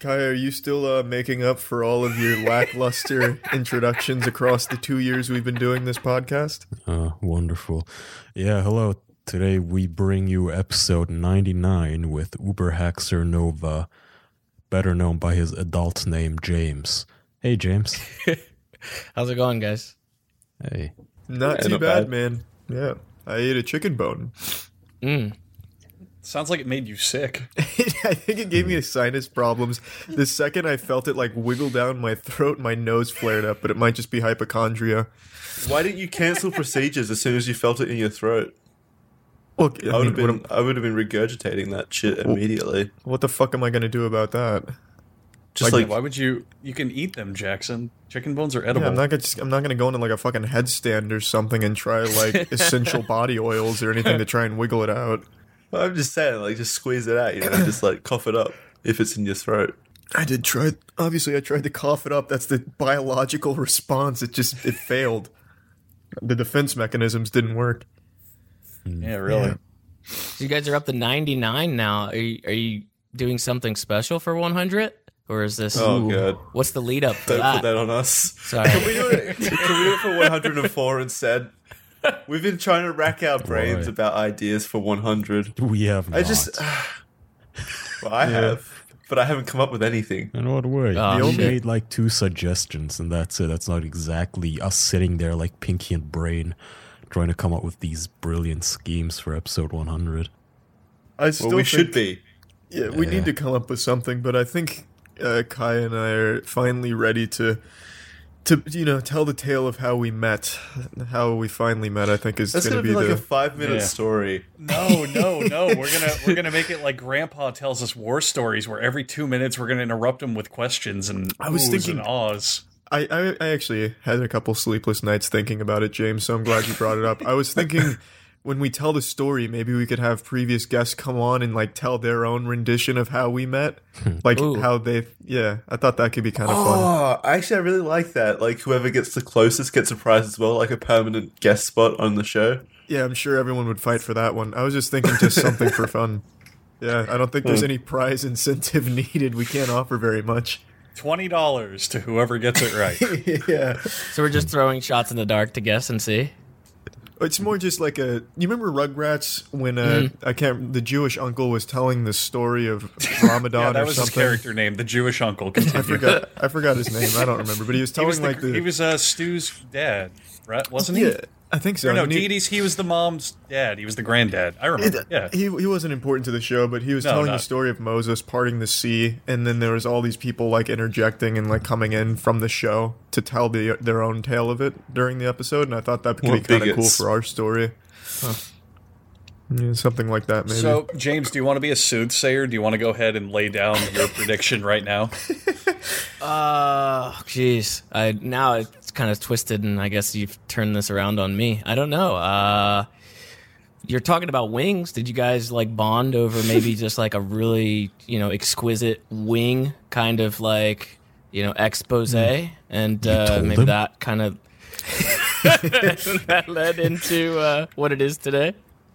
Kai, are you still making up for all of your lackluster introductions across the 2 years we've been doing this podcast? Wonderful. Yeah, hello. Today we bring you episode 99 with Uberhaxer Nova, better known by his adult name, James. Hey, James. How's it going, guys? Hey. Not too bad, man. Yeah, I ate a chicken bone. Sounds like it made you sick. I think it gave me sinus problems. The second I felt it like wiggle down my throat, my nose flared up, but it might just be hypochondria. Why didn't you cancel procedures as soon as you felt it in your throat? Well, I would have been regurgitating that shit immediately. What the fuck am I going to do about that? Just Why would you can eat them, Jackson. Chicken bones are edible. Yeah, I'm not gonna go into like a fucking headstand or something and try like essential body oils or anything to try and wiggle it out. Well, I'm just saying, like, just squeeze it out, just like cough it up if it's in your throat. I did try. Obviously, I tried to cough it up. That's the biological response. It failed. The defense mechanisms didn't work. Yeah, really. Yeah. So you guys are up to 99 now. Are you doing something special for 100? Or is this... Oh, God. What's the lead up for Don't that? put that on us. Sorry. Can we do it for 104 instead? We've been trying to rack our brains Boy. about ideas for 100. We have not. Well, I have, but I haven't come up with anything. In what way? Oh, We shit. made like 2 suggestions, and that's it. That's not exactly us sitting there like Pinky and Brain trying to come up with these brilliant schemes for episode 100. I still Well, we think, should be. Yeah, we need to come up with something, but I think Kai and I are finally ready to tell the tale of how we met, how we finally met. I think is That's going gonna to be be like a 5-minute story. No. We're gonna make it like Grandpa tells us war stories, where every 2 minutes we're gonna interrupt him with questions and I was oohs thinking- and ahs. I actually had a couple sleepless nights thinking about it, James, so I'm glad you brought it up. I was thinking when we tell the story, maybe we could have previous guests come on and like tell their own rendition of how we met. Like Ooh. how they, I thought that could be kind of fun. Oh, actually, I really like that. Like, whoever gets the closest gets a prize as well, like a permanent guest spot on the show. Yeah, I'm sure everyone would fight for that one. I was just thinking just something for fun. Yeah, I don't think there's any prize incentive needed. We can't offer very much. $20 to whoever gets it right. Yeah. So we're just throwing shots in the dark to guess and see? It's more just like you remember Rugrats when the Jewish uncle was telling the story of Ramadan Yeah, that or was something? his character name, the Jewish uncle. I Continue. forgot his name. I don't remember, but he was He telling was, like he was Stu's dad, right? Wasn't he? yeah, I think so. Or no, I mean, Dee Dee's, he was the mom's dad. He was the granddad. I remember. Yeah. he wasn't important to the show, but he was No, telling the not. story of Moses parting the sea, and then there was all these people like interjecting and like coming in from the show to tell their own tale of it during the episode, and I thought that could be What kind of cool bigots. for our story. Yeah, something like that, maybe. So, James, do you want to be a soothsayer? Do you want to go ahead and lay down your prediction right now? Jeez. Now it's kind of twisted, and I guess you've turned this around on me. I don't know. You're talking about wings. Did you guys like bond over maybe just like a really, exquisite wing kind of like, expose? And told maybe him? that kind of that led into what it is today.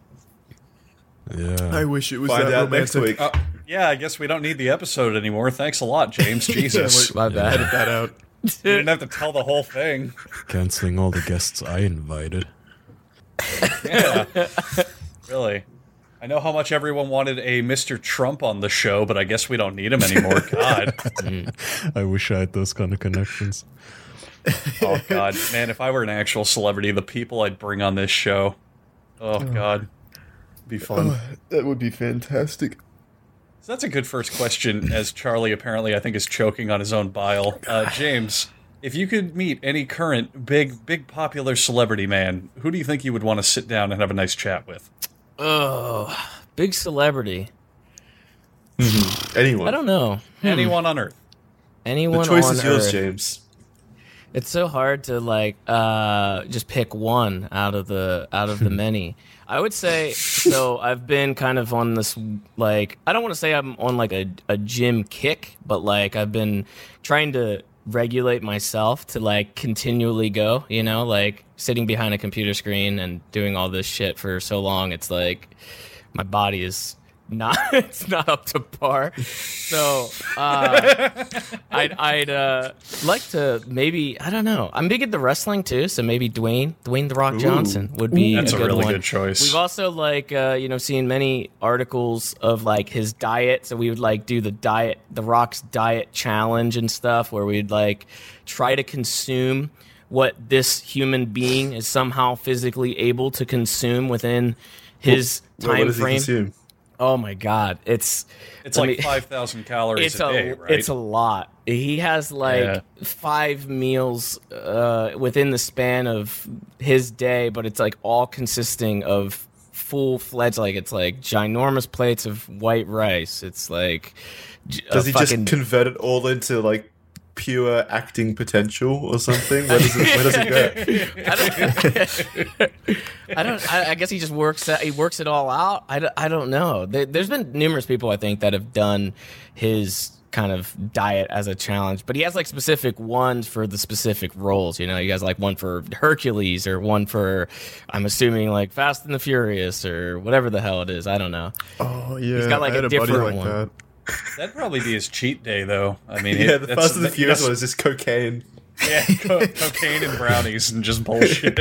Yeah. I wish it was Find that out next romantic. week. Yeah, I guess we don't need the episode anymore. Thanks a lot, James. Jesus. My bad. Edit that out. You didn't have to tell the whole thing. Canceling all the guests I invited. Yeah. Really. I know how much everyone wanted a Mr. Trump on the show, but I guess we don't need him anymore. God. I wish I had those kind of connections. Oh, God. Man, if I were an actual celebrity, the people I'd bring on this show. Oh, God. It'd be fun. That would be fantastic. So that's a good first question, as Charlie apparently, I think, is choking on his own bile. James, if you could meet any current big popular celebrity man, who do you think you would want to sit down and have a nice chat with? Oh, big celebrity. Anyone. I don't know. Anyone on Earth. Anyone The choice on is yours, Earth. James. It's so hard to like just pick one out of the many. I would say so. I've been kind of on this like I don't want to say I'm on like a gym kick, but like I've been trying to regulate myself to like continually go. Like sitting behind a computer screen and doing all this shit for so long. It's like my body is not it's not up to par. So I'd like to maybe, I don't know. I'm big into wrestling too, so maybe Dwayne The Rock Johnson would be That's a a good really one. good choice. We've also seen many articles of like his diet, so we would like do the Rock's diet challenge and stuff, where we'd like try to consume what this human being is somehow physically able to consume within his What time does he frame. consume? Oh my god, it's like 5,000 calories a day, right? It's a lot. He has like 5 meals within the span of his day, but it's like all consisting of full-fledged, like it's like ginormous plates of white rice. It's like Does he just convert it all into like pure acting potential or something? Where does it go? I guess he just works it all out. I don't know. There's been numerous people, I think, that have done his kind of diet as a challenge, but he has like specific ones for the specific roles. You know, he has like one for Hercules or one for, I'm assuming, like Fast and the Furious or whatever the hell it is. I don't know. Oh yeah, He's got like I had a different buddy like one. that. That'd probably be his cheat day, though. I mean, Yeah, the Fast and the Furious that's- one is just cocaine. Yeah, cocaine and brownies and just bullshit.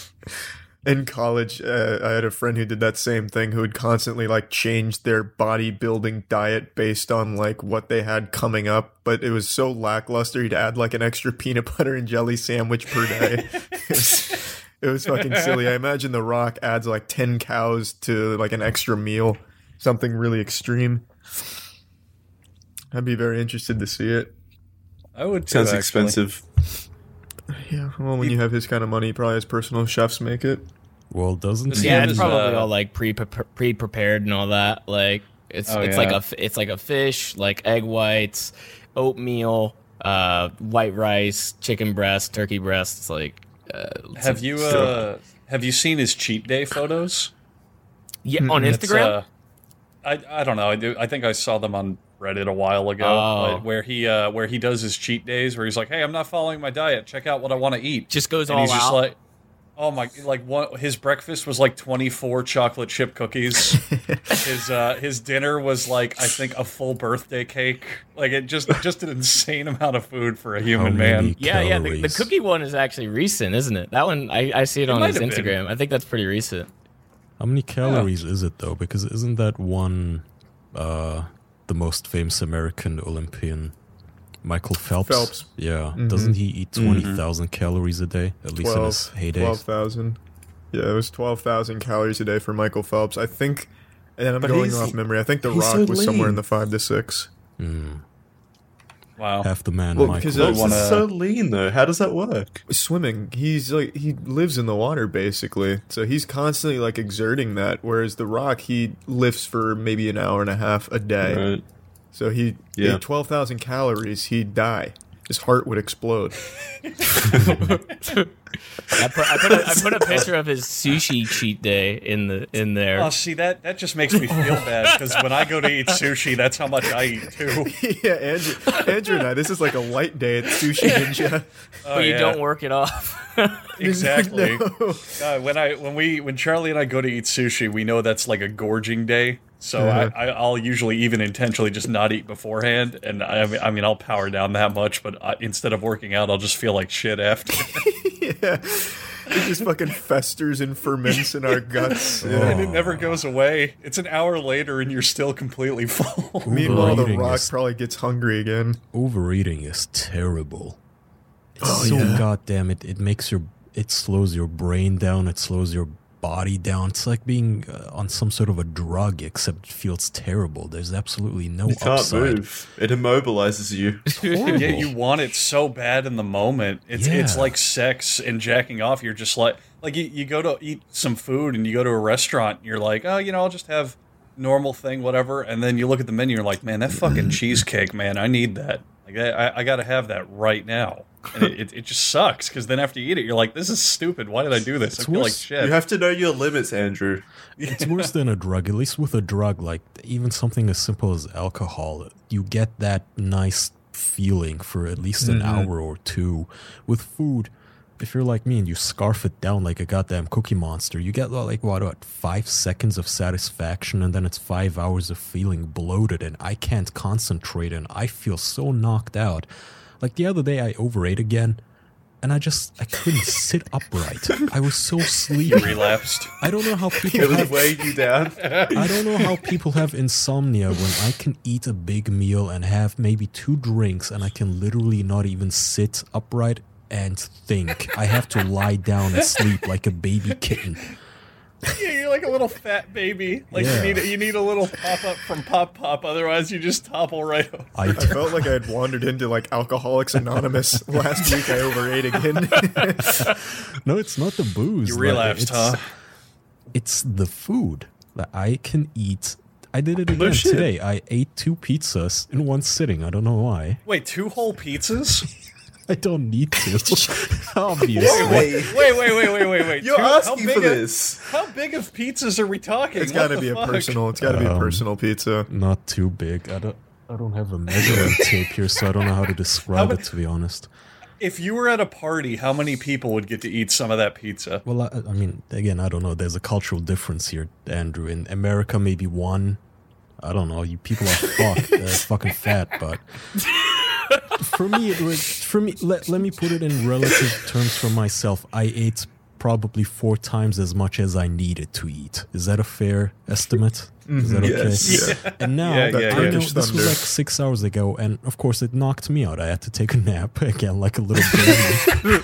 In college, I had a friend who did that same thing, who would constantly like change their bodybuilding diet based on like what they had coming up, but it was so lackluster. He'd add like an extra peanut butter and jelly sandwich per day. It was fucking silly. I imagine The Rock adds like 10 cows to like an extra meal, something really extreme. I'd be very interested to see it. I would too, Sounds actually. expensive. Yeah, well, when you have his kind of money, he probably has personal chefs make it. Well, doesn't he? Yeah, Yeah, it's it's, probably all like pre-prepared and all that. Like it's Oh, it's yeah. like a fish, like egg whites, oatmeal, white rice, chicken breast, turkey breast. It's like Have you seen his cheat day photos? on It's, Instagram? I don't know. I think I saw them on Reddit a while ago, Oh. where he does his cheat days, where he's like, "Hey, I'm not following my diet. Check out what I want to eat." Just goes and all he's just out. like, "Oh my!" Like his breakfast was like 24 chocolate chip cookies. his dinner was like, I think, a full birthday cake. Like it just an insane amount of food for a human many man. Yeah, the calories? cookie one is actually recent, isn't it? That one I see it on might his have been. Instagram. I think that's pretty recent. How many calories is it though? Because isn't that one the most famous American Olympian, Michael Phelps? Phelps. Yeah. Doesn't he eat 20,000 calories a day, at least in his heydays? 12,000. Yeah, it was 12,000 calories a day for Michael Phelps. I think, and I'm But going he's- off memory, I think The he's Rock so was somewhere in lean. the 5 to 6. Wow. Half the man, Well, Michael. because Phelps wanna- is so lean though. How does that work? Swimming, he's like, he lives in the water basically. So he's constantly like exerting that. Whereas The Rock, he lifts for maybe an hour and a half a day. Right. So he Yeah. ate 12,000 calories, he'd die. His heart would explode. I put a picture of his sushi cheat day in there. Oh, see that just makes me feel bad because when I go to eat sushi, that's how much I eat too. Yeah, Andrew and I, this is like a light day at Sushi Ninja. Oh, but you yeah. don't work it off. Exactly. No. When Charlie and I go to eat sushi, we know that's like a gorging day. So Yeah. I'll usually even intentionally just not eat beforehand, and I mean I'll power down that much. But instead of working out, I'll just feel like shit after. Yeah. It just fucking festers and ferments in our guts. And Yeah. it never goes away. It's an hour later, and you're still completely full. Meanwhile, The Overeating Rock is- probably gets hungry again. Overeating is terrible. It's so goddamn it makes it slows your brain down, it slows your body down. It's like being on some sort of a drug, except it feels terrible. There's absolutely no You can't upside. move. It immobilizes you. Horrible. Yet you want it so bad in the moment. It's Yeah. like sex and jacking off. You're just like you go to eat some food and you go to a restaurant. And you're like, oh, I'll just have normal thing, whatever. And then you look at the menu. You're like, man, that fucking cheesecake, man, I need that. Like I got to have that right now. And it just sucks because then after you eat it, you're like, this is stupid. Why did I do this? I feel like worse. shit. You have to know your limits, Andrew. It's worse than a drug. At least with a drug, like even something as simple as alcohol, you get that nice feeling for at least an hour or two. With food, if you're like me and you scarf it down like a goddamn Cookie Monster, you get like what 5 seconds of satisfaction, and then it's 5 hours of feeling bloated, and I can't concentrate, and I feel so knocked out. Like the other day, I overate again, and I couldn't sit upright. I was so sleepy. You relapsed. I don't know how people It was have, weighing you down. I don't know how people have insomnia when I can eat a big meal and have maybe 2 drinks, and I can literally not even sit upright and think. I have to lie down and sleep like a baby kitten. Yeah, you're like a little fat baby. Like Yeah. you need a little pop up from Pop Pop, otherwise you just topple right over. I felt like I had wandered into like Alcoholics Anonymous last week. I overate again. No, it's not the booze. You Like, relapsed, huh? It's the food that I can eat. I did it No again shit. today. I ate 2 pizzas in one sitting. I don't know why. Wait, 2 whole pizzas? I don't need to. Obviously. Wait. You're How asking big for of- this. How big of pizzas are we talking? It's got to What be the a fuck? personal. It's got to be a personal pizza. Not too big. I don't have a measuring tape here, so I don't know how to describe it, to be honest. If you were at a party, how many people would get to eat some of that pizza? Well, I mean, again, I don't know. There's a cultural difference here, Andrew. In America, maybe 1. I don't know. You people are fucking fat, but for me, let me put it in relative terms for myself. I ate probably 4 times as much as I needed to eat. Is that a fair estimate? Is that okay? Yes. Yeah. And now, Yeah, I know Turkish this was thunder. like 6 hours ago, and of course it knocked me out. I had to take a nap again, like a little baby.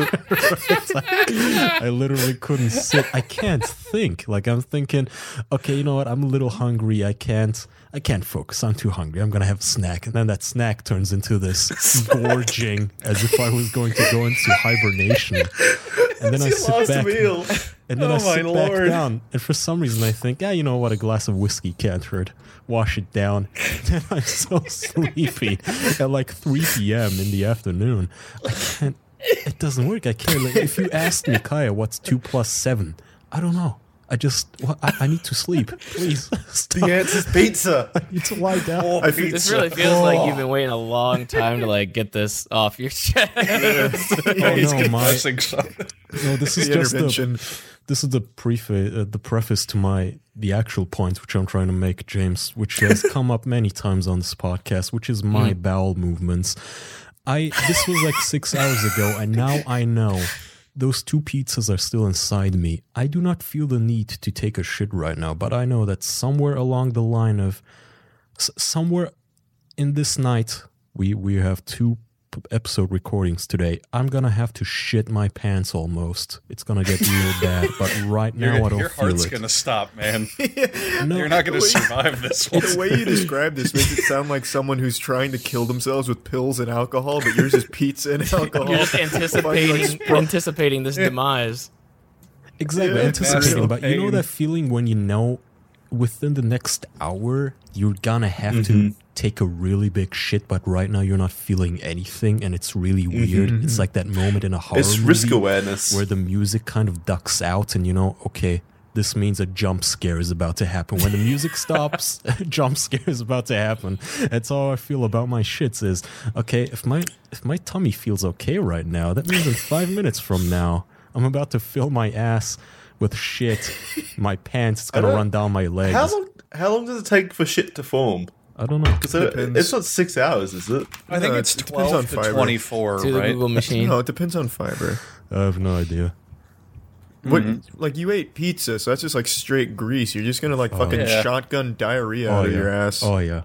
I literally couldn't sit. I can't think. Like I'm thinking, okay, you know what? I'm a little hungry. I can't focus. I'm too hungry. I'm gonna have a snack, and then that snack turns into this gorging, as if I was going to go into hibernation. And then I Your sit last back. meal. And then Oh I my sit Lord. back down, and for some reason I think, you know what, a glass of whiskey can't hurt. Wash it down. And I'm so sleepy at like 3 p.m. in the afternoon. I can't. It doesn't work. I can't. Like, if you asked me, Kaya, what's 2 plus 7? I don't know. I need to sleep. Please stop. The answer's pizza. I need to lie down. Oh, I feel- This pizza. really feels like you've been waiting a long time to like get this off your chest. Oh He's no, confessing something. no, this is The just intervention. this is the preface to the actual point which I'm trying to make, James, which has come up many times on this podcast, which is my bowel movements. This was like 6 hours ago, and now I know those 2 pizzas are still inside me. I do not feel the need to take a shit right now, but I know that somewhere along the line of somewhere in this night, we have 2 episode recordings today. I'm gonna have to shit my pants almost. It's gonna get real bad, but right now I don't Your feel heart's it. gonna stop, man. No, You're not gonna survive this one. The way you describe this makes it sound like someone who's trying to kill themselves with pills and alcohol, but yours is pizza and alcohol. You're just anticipating this demise. exactly Yeah, anticipating, massive but you know pain. that feeling when you know within the next hour you're gonna have to take a really big shit, but right now you're not feeling anything, and it's really weird. It's like that moment in a horror It's movie risk awareness. where the music kind of ducks out, and you know, okay, this means a jump scare is about to happen. When the music stops, a jump scare is about to happen. That's how I feel about my shits. Is okay, if my tummy feels okay right now, that means in 5 minutes from now, I'm about to fill my ass with shit. My pants, it's gonna don't- run down my legs. How long does it take for shit to form? I don't know. So Depends. it's not 6 hours, is it? I think No, it's it depends 12 on to fiber. 24, To the right? Google machine. No, it depends on fiber. I have no idea. What, like you ate pizza, so that's just like straight grease. You're just gonna like fucking Yeah. shotgun diarrhea out of your ass. Oh yeah.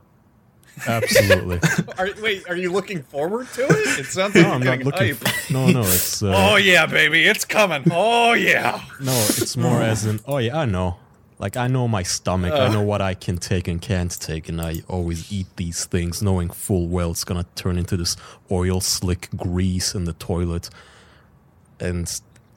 Absolutely. Are you looking forward to it? It sounds like No, I'm you're not getting looking. hype. No, it's. Oh yeah, baby, it's coming. Oh yeah. No, it's more as in, oh yeah, I know. Like, I know my stomach. I know what I can take and can't take, and I always eat these things knowing full well it's gonna turn into this oil slick grease in the toilet. And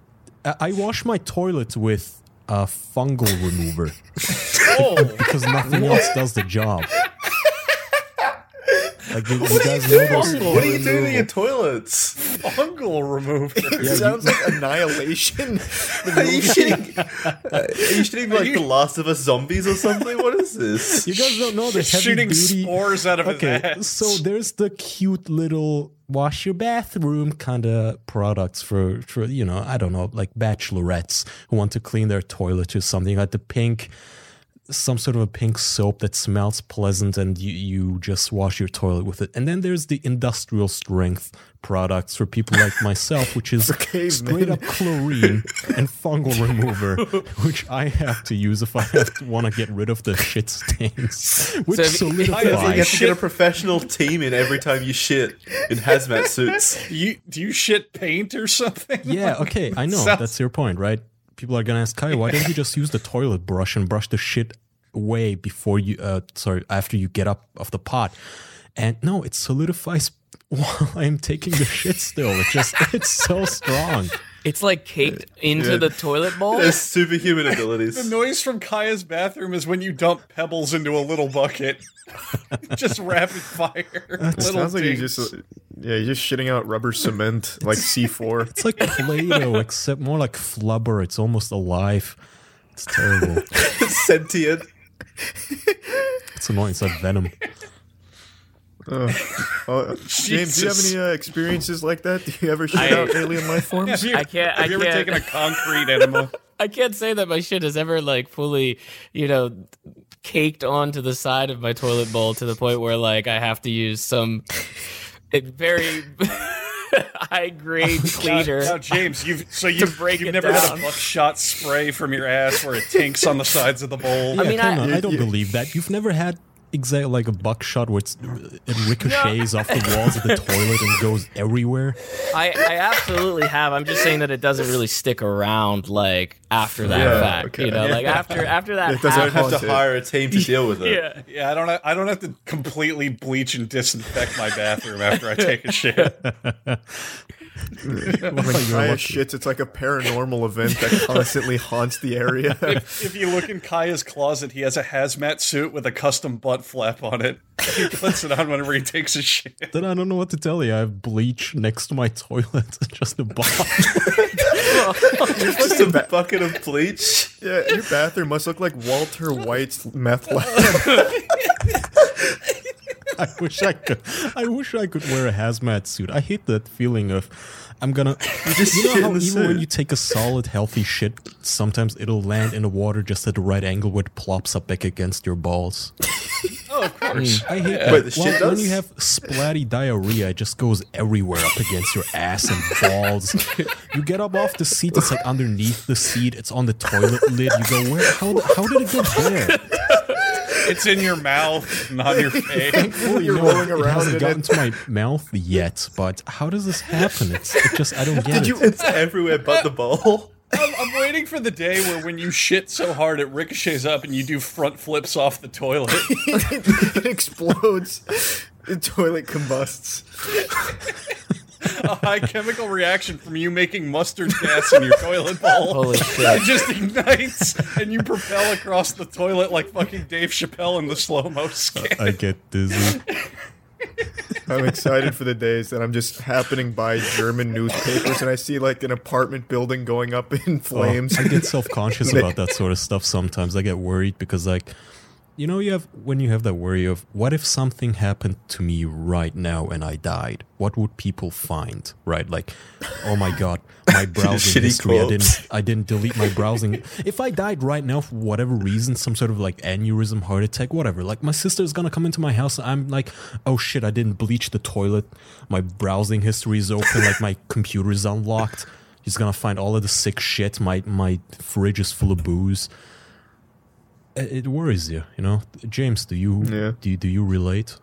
I wash my toilet with a fungal remover Oh, because nothing else does the job. Like you guys know those. What are you doing to your toilets? Fungal remover. It sounds like Annihilation. Are you shitting like The Last of Us zombies or something? What is this? You guys don't know the heavy Shooting duty. spores out of his Okay, ass. so there's the cute little wash your bathroom kind of products for I don't know, like bachelorettes who want to clean their toilet or something, like the pink, some sort of a pink soap that smells pleasant and you just wash your toilet with it. And then there's the industrial strength products for people like myself, which is cavemen. straight up chlorine and fungal remover, which I have to use if I want to get rid of the shit stains, which So if- You solidifies. have to get a professional team in every time you shit in hazmat suits. Do you shit paint or something? Yeah, okay, I know. Sounds- That's your point, right? People are gonna ask, Kai, why don't you just use the toilet brush and brush the shit away before you, after you get up off the pot? And no, it solidifies while I'm taking the shit still. It's so strong. It's like caked into the toilet bowl. There's superhuman The abilities. noise from Kaya's bathroom is when you dump pebbles into a little bucket. Just rapid fire. It sounds like you're just shitting out rubber cement like C4. It's like Play-Doh, except more like flubber. It's almost alive. It's terrible. Sentient. It's annoying. It's like venom. James, do you have Jesus. any experiences like that? Do you ever shit I- out alien life forms? I can't. Have you ever taken a concrete enema? I can't say that my shit has ever like fully, caked onto the side of my toilet bowl to the point where like I have to use some very high grade cleaner. Now, James, you've break you've it never had down. a buckshot spray from your ass where it tinks on the sides of the bowl. Yeah, mean, come I- on. I don't believe that. You've never had exactly like a buckshot where it ricochets off the walls of the toilet and goes everywhere. I absolutely have. I'm just saying that it doesn't really stick around like after that Yeah, fact. okay. Like after that. It doesn't You don't have to Haunted. hire a team to deal with it. Yeah. Yeah, I don't have to completely bleach and disinfect my bathroom after I take a shit. When Kaya shits, it's like a paranormal event that constantly haunts the area. If you look in Kaya's closet, he has a hazmat suit with a custom butt flap on it. He puts it on whenever he takes a shit. Then I don't know what to tell you. I have bleach next to my toilet. Just a bottle. Just a bucket of bleach. Yeah, your bathroom must look like Walter White's meth lab. I wish I could wear a hazmat suit. I hate that feeling of I'm gonna. just You know shit how in the even when suit. you take a solid, healthy shit, sometimes it'll land in the water just at the right angle where it plops up back against your balls. Oh, of course. I hate that. Wait, the shit When does? you have splatty diarrhea, it just goes everywhere up against your ass and balls. You get up off the seat, it's like underneath the seat. It's on the toilet lid. You go, where? How did it get there? It's in your mouth, not your face. You're No, rolling it around hasn't in gotten it. to my mouth yet, but how does this happen? It just I don't get it. It's everywhere but the bowl. I'm waiting for the day where when you shit so hard it ricochets up and you do front flips off the toilet. It explodes. The toilet combusts. A high chemical reaction from you making mustard gas in your toilet bowl. Holy It shit. just ignites and you propel across the toilet like fucking Dave Chappelle in the slow-mo skit. I get dizzy. I'm excited for the days that I'm just happening by German newspapers and I see like an apartment building going up in flames. I get self-conscious about that sort of stuff sometimes. I get worried because like when you have that worry of what if something happened to me right now and I died, what would people find, right? Like, oh my god, my browsing Shitty history, quotes. I didn't delete my browsing. If I died right now for whatever reason, some sort of like aneurysm, heart attack, whatever, like my sister's gonna come into my house, I'm like, oh shit, I didn't bleach the toilet, my browsing history is open, like my computer is unlocked, he's gonna find all of the sick shit, my fridge is full of booze. It worries you, you know. James, do you do you relate?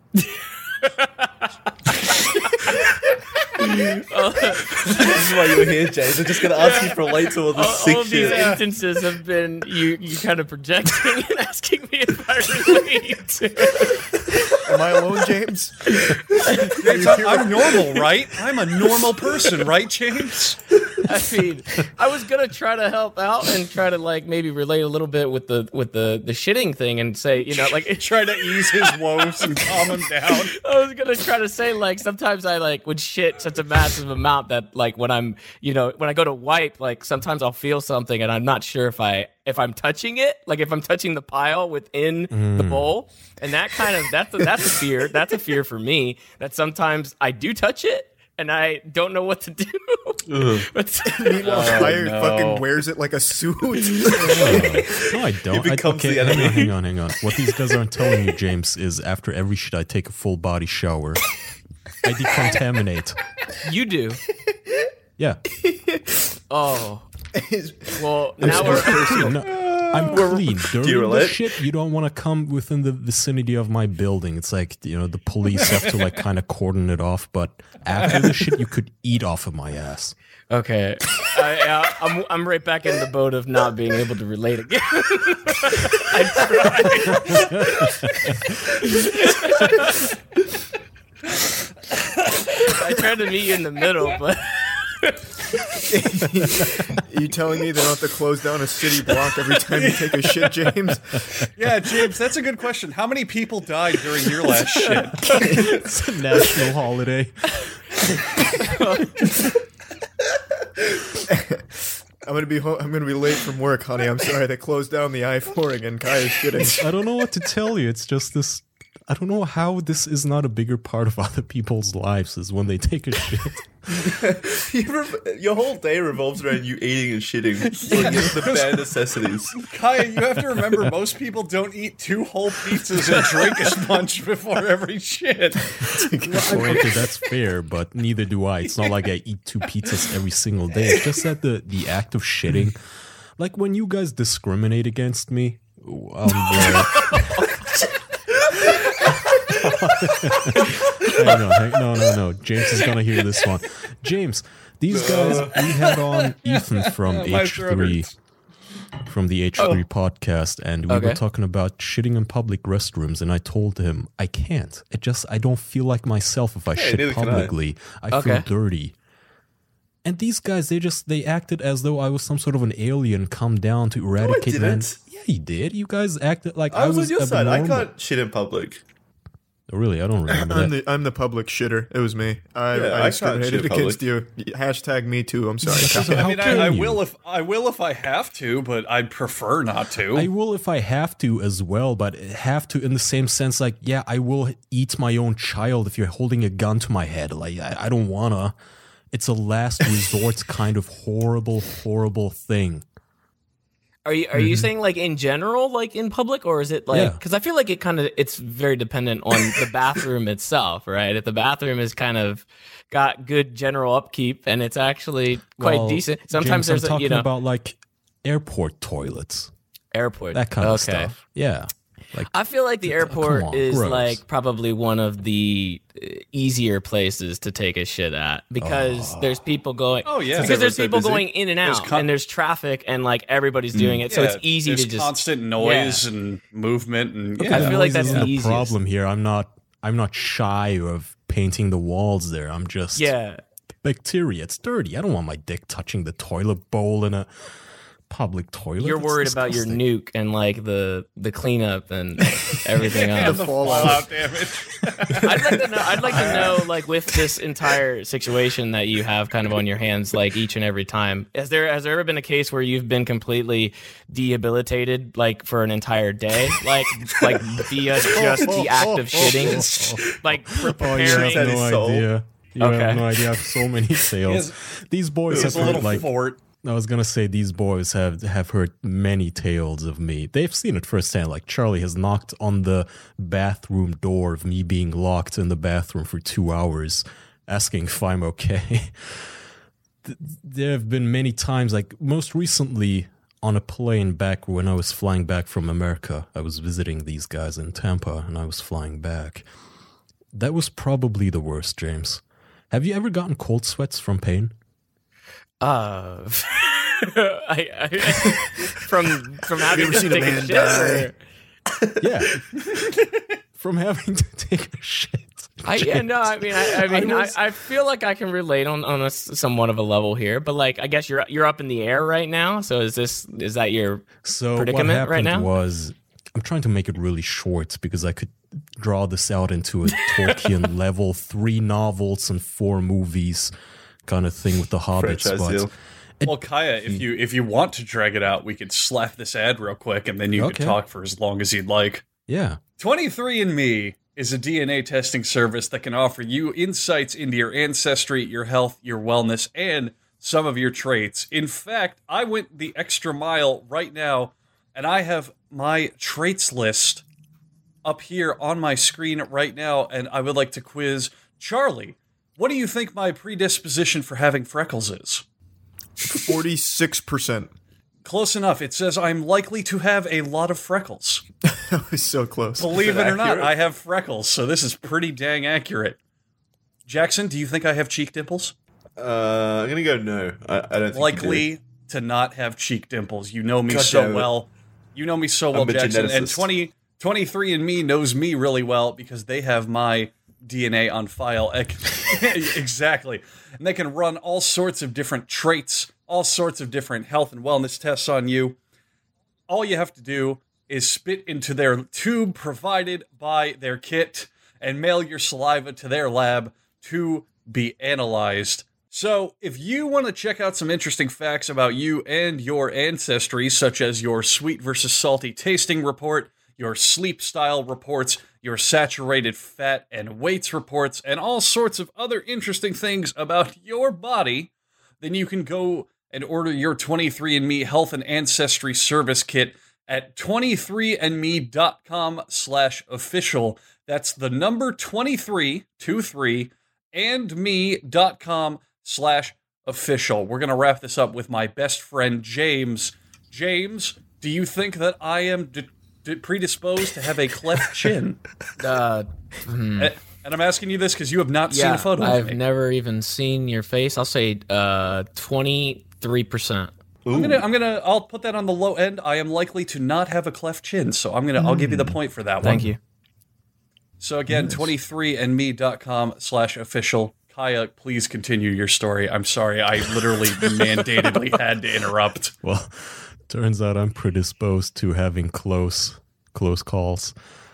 This is why you were here, James. I'm just going to ask you for relate to all this sick All of these shit. instances have been you kind of projecting and asking me if I relate. Am I alone, James? I'm normal, right? I'm a normal person, right, James? I mean, I was gonna try to help out and try to like maybe relate a little bit with the shitting thing and say, you know, like Try to ease his woes and calm him down. I was gonna try to say like sometimes I like would shit such a massive amount that like when I'm, you know, when I go to wipe, like sometimes I'll feel something and I'm not sure if I'm touching it, like if I'm touching the pile within the bowl, and that kind of that's a fear. That's a fear for me that sometimes I do touch it and I don't know what to do. But Meanwhile, Fire no. fucking wears it like a suit. No, I don't. He becomes the enemy. Hang on. What these guys aren't telling you, James, is after every shit, I take a full body shower. I decontaminate. you do. Yeah. Oh. Well, now we're No, I'm clean. During the relate? shit, you don't want to come within the vicinity of my building. It's like, you know, the police have to like kind of cordon it off. But after the shit, you could eat off of my ass. okay. I'm right back in the boat of not being able to relate again. I tried to meet you in the middle, but You telling me they don't have to close down a city block every time you take a shit, James? Yeah, James, that's a good question. How many people died during your last shit? It's a national holiday. I'm gonna be late from work, honey. I'm sorry. They closed down the I-4 again. Kai is shitting. I don't know what to tell you. It's just this. I don't know how this is not a bigger part of other people's lives is when they take a shit. Your whole day revolves around you eating and shitting. Like, it's the bare necessities. Kaya, you have to remember, most people don't eat 2 whole pizzas and drink a sponge before every shit. Okay, that's fair, but neither do I. It's not like I eat 2 pizzas every single day. It's just that the act of shitting, like when you guys discriminate against me, No. James is gonna hear this one. James, these guys, we had on Ethan from My throat H3, hurts. from the H3 podcast, and we Okay. were talking about shitting in public restrooms, and I told him I can't. I don't feel like myself if I shit neither can I. publicly. I feel Okay. dirty. And these guys, they acted as though I was some sort of an alien come down to eradicate men. didn't. Yeah, you did. You guys acted like I was on your side. I abnormal. can't shit in public. Oh, really, I don't remember that. I'm the public shitter. It was me. I can't discriminated shit against you. Hashtag me too. I'm sorry. Kai. How I mean, can I you? will if I have to, but I'd prefer not to. I will if I have to as well, but have to in the same sense, like, yeah, I will eat my own child if you're holding a gun to my head. Like, I don't wanna. It's a last resort kind of horrible, horrible thing. Are you saying like in general, like in public, or is it like Yeah. because I feel like it's very dependent on the bathroom itself, right? If the bathroom is kind of got good general upkeep and it's actually quite Well, decent, sometimes James, there's I'm a, you talking know about like airport toilets, airport that kind of Okay. stuff. Yeah, like I feel like the airport on, is gross. like probably one of the easier places to take a shit at because there's people going. Oh, yeah. because there's Everyone's so people busy. going in and out, There's and there's traffic, and like everybody's doing it, so Yeah, it's easy there's to just. constant noise and movement and I feel like that's isn't the the easiest. problem here. I'm not shy of painting the walls there. I'm just Yeah, bacteria. It's dirty. I don't want my dick touching the toilet bowl in a public toilet. you're It's worried about your disgusting. nuke and like the cleanup and everything and else. the fallout. fallout damage. I'd like to know, like, with this entire situation that you have kind of on your hands, like each and every time, has there ever been a case where you've been completely debilitated, like for an entire day, like via just the act of shitting, like Oh, you preparing? have his no soul. idea. You Okay. have no idea. I have so many tales. These boys have It's a little heard, like, fort. I was gonna say these boys have heard many tales of me. They've seen it firsthand. Like Charlie has knocked on the bathroom door of me being locked in the bathroom for 2 hours, asking if I'm okay. There have been many times, like most recently on a plane back when I was flying back from America. I was visiting these guys in Tampa, and I was flying back. That was probably the worst, James. Have you ever gotten cold sweats from pain? From having ever to seen a take a man shit. die? Or- Yeah. From having to take a shit. I feel like I can relate on a somewhat of a level here, but like I guess you're up in the air right now. So is that your predicament what happened right now? was I'm trying to make it really short because I could draw this out into a Tolkien level 3 novels and 4 movies kind of thing with the Hobbits. Franchise deal. Well, Kaya, if you want to drag it out, we could slap this ad real quick, and then you could talk for as long as you'd like. Yeah. 23andMe is a DNA testing service that can offer you insights into your ancestry, your health, your wellness, and some of your traits. In fact, I went the extra mile right now, and I have my traits list up here on my screen right now, and I would like to quiz Charlie. What do you think my predisposition for having freckles is? 46%. Close enough. It says I'm likely to have a lot of freckles. That was so close. Believe it or not, accurate? I have freckles, so this is pretty dang accurate. Jackson, do you think I have cheek dimples? I'm gonna go no. I don't think you Likely to not have cheek dimples. You know me God so damn it. well. You know me so well, I'm a Jackson. And geneticist. 23andMe knows me really well because they have my DNA on file. Exactly. And they can run all sorts of different traits, all sorts of different health and wellness tests on you. All you have to do is spit into their tube provided by their kit and mail your saliva to their lab to be analyzed. So, if you want to check out some interesting facts about you and your ancestry, such as your sweet versus salty tasting report, your sleep style reports, your saturated fat and weights reports, and all sorts of other interesting things about your body, then you can go and order your 23andMe Health and Ancestry Service Kit at 23andme.com/official. That's the number 23, and me.com/official. We're going to wrap this up with my best friend, James. James, do you think that I am predisposed to have a cleft chin? And I'm asking you this because you have not seen a photo of I've me. never even seen your face. I'll say 23%. I'll put that on the low end. I am likely to not have a cleft chin, so I'll give you the point for that one. Thank you. So again, 23andme.com/official. Kaya, please continue your story. I'm sorry, I literally mandatedly had to interrupt. Well, turns out I'm predisposed to having close calls.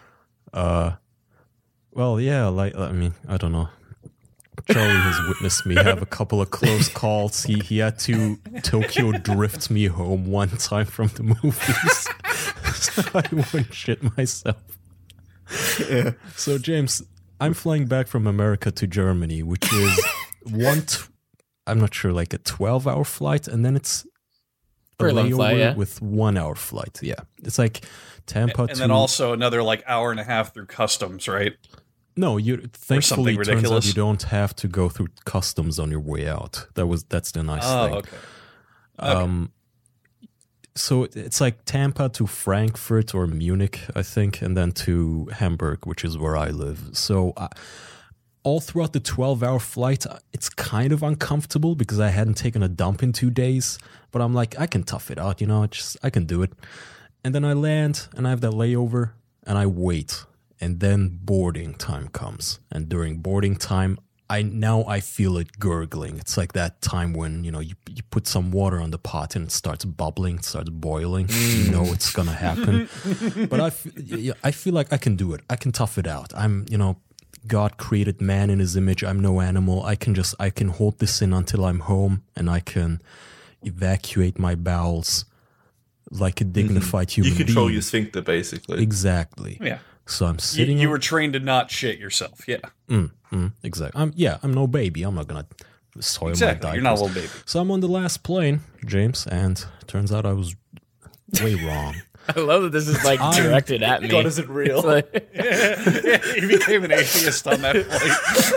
Well, yeah, I don't know. Charlie has witnessed me have a couple of close calls. He had to Tokyo drift me home one time from the movies, so I wouldn't shit myself. Yeah. So, James, I'm flying back from America to Germany, which is I'm not sure, like a 12-hour flight, and then it's a Pretty long layover flight, yeah. with 1 hour flight. Yeah, it's like Tampa And then also another like hour and a half through customs, right? No, thankfully it turns out ridiculous? you don't have to go through customs on your way out. That's the nice thing. Okay. So it's like Tampa to Frankfurt or Munich, I think, and then to Hamburg, which is where I live. So all throughout the 12-hour flight, it's kind of uncomfortable because I hadn't taken a dump in 2 days. But I'm like, I can tough it out, I can do it. And then I land, and I have that layover, and I wait. And then boarding time comes. And during boarding time, I feel it gurgling. It's like that time when, you put some water on the pot and it starts bubbling, it starts boiling. You know it's going to happen. But I feel like I can do it. I can tough it out. God created man in his image. I'm no animal. I can hold this in until I'm home, and I can evacuate my bowels like a dignified human being. You control your sphincter, basically. Exactly. Yeah. So I'm sitting. You were trained to not shit yourself. Yeah. Exactly. I'm no baby. I'm not gonna soil my diapers. You're not a little baby. So I'm on the last plane, James, and turns out I was way wrong. I love that this is like directed at me. God, is it real? It's like- He became an atheist on that flight.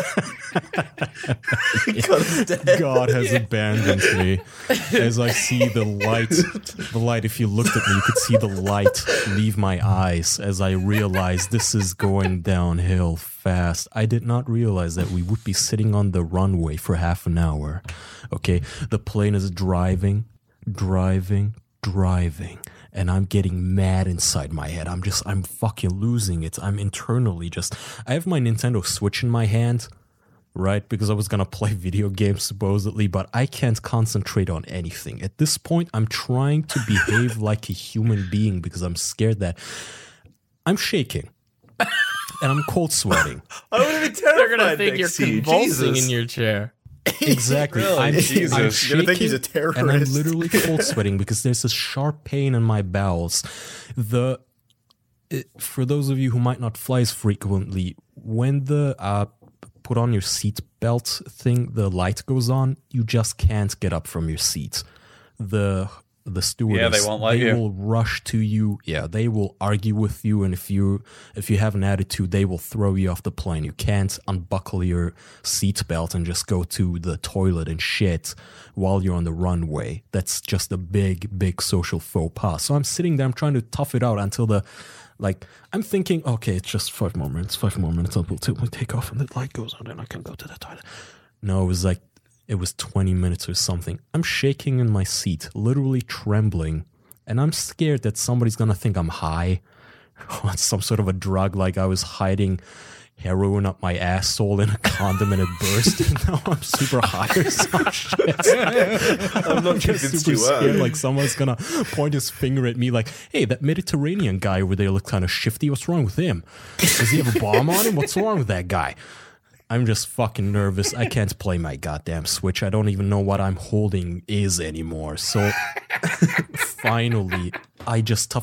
God is dead. God has abandoned me. As I see the light, if you looked at me, you could see the light leave my eyes as I realized this is going downhill fast. I did not realize that we would be sitting on the runway for half an hour. Okay, the plane is driving. and I'm getting mad inside my head. I'm fucking losing it. I'm internally I have my Nintendo Switch in my hand, right? Because I was gonna play video games supposedly, but I can't concentrate on anything. At this point, I'm trying to behave like a human being because I'm scared that I'm shaking. And I'm cold sweating. I would have been terrified. They're gonna think you're next to you. convulsing Jesus. in your chair. Exactly. Really? I'm Jesus. shaking, You're gonna think he's a terrorist. and I'm literally cold sweating because there's a sharp pain in my bowels. For those of you who might not fly as frequently, when the put on your seat belt thing, the light goes on, you just can't get up from your seat. The stewardess, they won't let you. will rush to you. Yeah, they will argue with you, and if you have an attitude, they will throw you off the plane. You can't unbuckle your seatbelt and just go to the toilet and shit while you're on the runway. That's just a big social faux pas. So I'm sitting there, I'm trying to tough it out until I'm thinking, okay, it's just 5 more minutes until we take off and the light goes on and I can go to the toilet. No, it was 20 minutes or something. I'm shaking in my seat, literally trembling, and I'm scared that somebody's gonna think I'm high on some sort of a drug, like I was hiding heroin up my asshole in a condom and it burst, and now I'm super high or some shit. I'm not convinced Super you scared, are. like someone's gonna point his finger at me like, hey, that Mediterranean guy over there looked kind of shifty. What's wrong with him? Does he have a bomb on him? What's wrong with that guy? I'm just fucking nervous. I can't play my goddamn Switch. I don't even know what I'm holding is anymore. So finally, I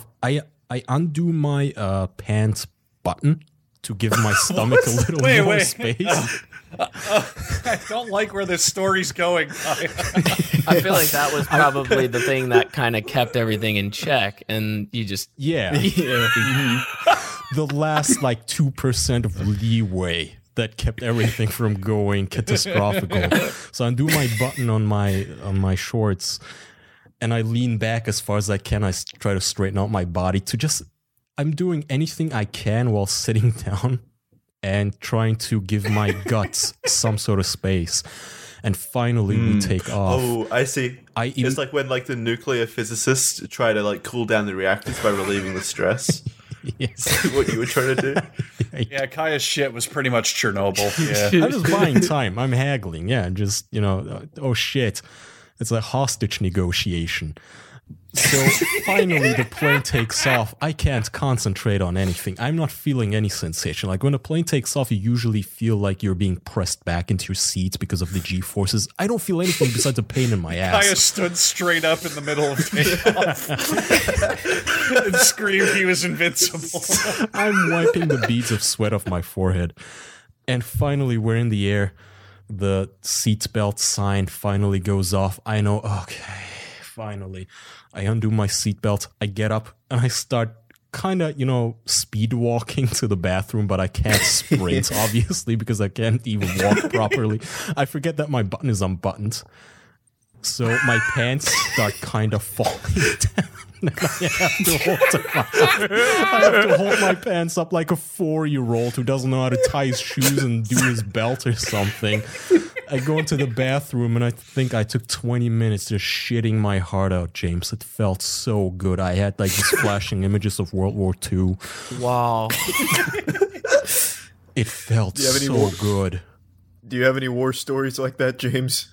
undo my pants button to give my stomach a little more Wait. space. I don't like where this story's going. I feel like that was probably the thing that kind of kept everything in check, and you just Yeah. The last 2% of leeway that kept everything from going catastrophical. So I undo my button on my shorts, and I lean back as far as I can. I try to straighten out my body I'm doing anything I can while sitting down and trying to give my guts some sort of space. And finally, we take off. Oh, I see. It's like when the nuclear physicists try to cool down the reactors by relieving the stress. Yes. What you were trying to do. Yeah, Kaya's shit was pretty much Chernobyl. Yeah. I'm just buying time. I'm haggling. Yeah, just, oh shit. It's a hostage negotiation. So finally the plane takes off. I can't concentrate on anything. I'm not feeling any sensation. Like when a plane takes off, you usually feel like you're being pressed back into your seat because of the G-forces. I don't feel anything besides a pain in my ass. Kaya stood straight up in the middle of takeoff and screamed he was invincible. I'm wiping the beads of sweat off my forehead. And finally, we're in the air. The seatbelt sign finally goes off. I know, okay, finally. I undo my seatbelt. I get up and I start kind of, speed walking to the bathroom, but I can't sprint, obviously, because I can't even walk properly. I forget that my button is unbuttoned. So my pants start kind of falling down. I have to hold my pants up like a 4-year-old who doesn't know how to tie his shoes and do his belt or something. I go into the bathroom and I think I took 20 minutes just shitting my heart out, James. It felt so good. I had these flashing images of World War II. wow. It felt you have any so more? good. Do you have any war stories like that, James?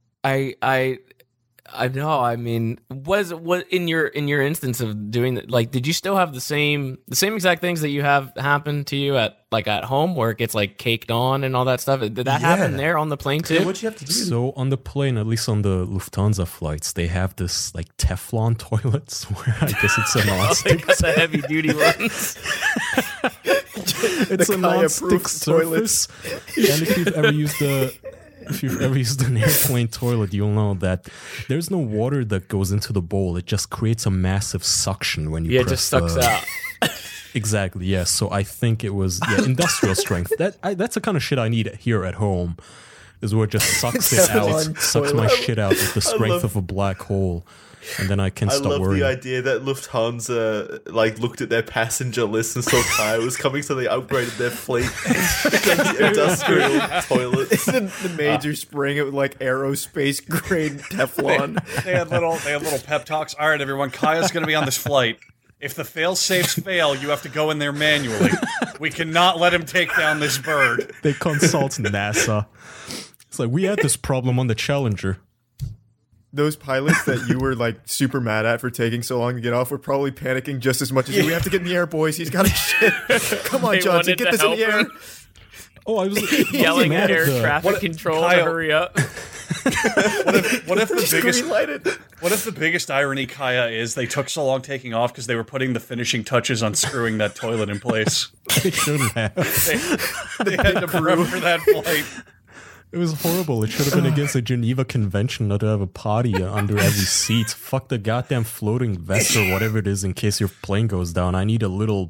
I know. I mean, was in your instance of doing that? Did you still have the same exact things that you have happen to you at home, where it gets caked on and all that stuff? Did that happen there on the plane too? Yeah, what'd you have to do? So on the plane, at least on the Lufthansa flights, they have this Teflon toilets where I guess it's a They non-stick. got the heavy duty ones. It's a non-stick Kaya-proof surface. And if you've ever used an airplane toilet, you'll know that there's no water that goes into the bowl. It just creates a massive suction when you It press just sucks out. Exactly, yes. So I think it was industrial strength. That's the kind of shit I need here at home. is where it just sucks it out, Teflon sucks my toilet. shit out with the strength love- of a black hole, and then I can I stop love worrying. the idea that Lufthansa looked at their passenger list and saw Kaya was coming, so they upgraded their fleet to industrial toilets. the major spring it with like aerospace grade Teflon. They had little pep talks. All right, everyone, Kaya's going to be on this flight. If the fail-safes fail, you have to go in there manually. We cannot let him take down this bird. They consult NASA. It's like, we had this problem on the Challenger. Those pilots that you were like super mad at for taking so long to get off were probably panicking just as much as you. We have to get in the air, boys. He's got a shit. Come on, They Johnson, wanted get to this in the help air. him. Oh, I was Yelling mad at at air the- traffic control to Kyle- hurry up. What if the biggest Green-light it. What if the biggest irony, Kaya, is they took so long taking off because they were putting the finishing touches on screwing that toilet in place? They shouldn't have. They had to prep for that flight. It was horrible. It should have been against the Geneva Convention not to have a potty under every seat. Fuck the goddamn floating vest or whatever it is in case your plane goes down. I need a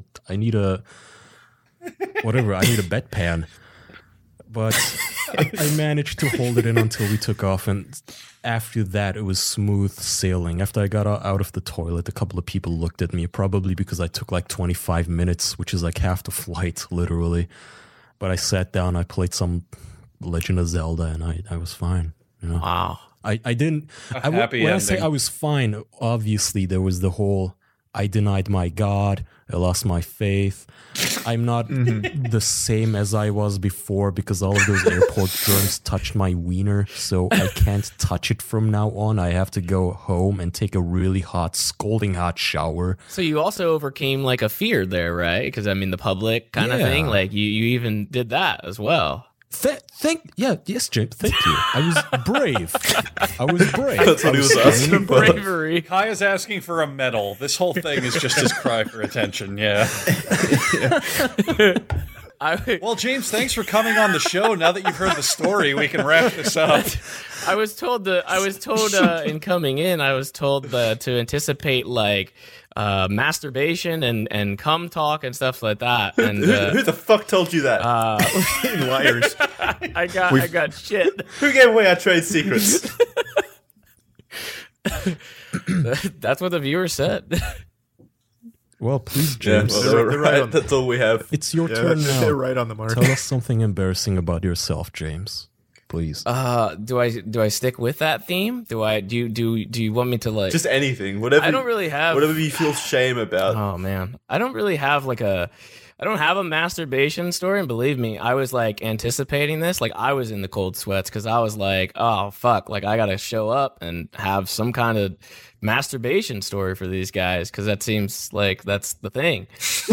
bedpan. But I managed to hold it in until we took off, and after that, it was smooth sailing. After I got out of the toilet, a couple of people looked at me, probably because I took like 25 minutes, which is like half the flight, literally. But I sat down, I played some Legend of Zelda, and I was fine. You know? Wow. I didn't. happy when I say ending. I was fine, obviously there was the whole I denied my God, I lost my faith. I'm not the same as I was before because all of those airport germs touched my wiener, so I can't touch it from now on. I have to go home and take a really hot, scalding hot shower. So you also overcame like a fear there, right? Because I mean, the public kind of Yeah. thing. Like you even did that as well. Yes, James, thank you. I was brave. I was brave. That's what I he was standing asking in for. Bravery. Kaya's asking for a medal. This whole thing is just his cry for attention. Yeah. Well, James, thanks for coming on the show. Now that you've heard the story, we can wrap this up. I was told in coming in, I was told to anticipate like masturbation and cum talk and stuff like that. And Who the fuck told you that? Liars. I got shit. Who gave away our trade secrets? That's what the viewer said. Well, please, Yeah, James. well, They're right on- that's all we have. It's your Yeah, turn now. they're right on the mark. Tell us something embarrassing about yourself, James. Please. Do I stick with that theme? Do you want me to like? Just anything, whatever. I don't really have. Whatever you feel shame about. Oh man, I don't really have I don't have a masturbation story, and believe me, I was like anticipating this. Like I was in the cold sweats because I was like, oh fuck, like I gotta show up and have some kind of masturbation story for these guys because that seems like that's the thing.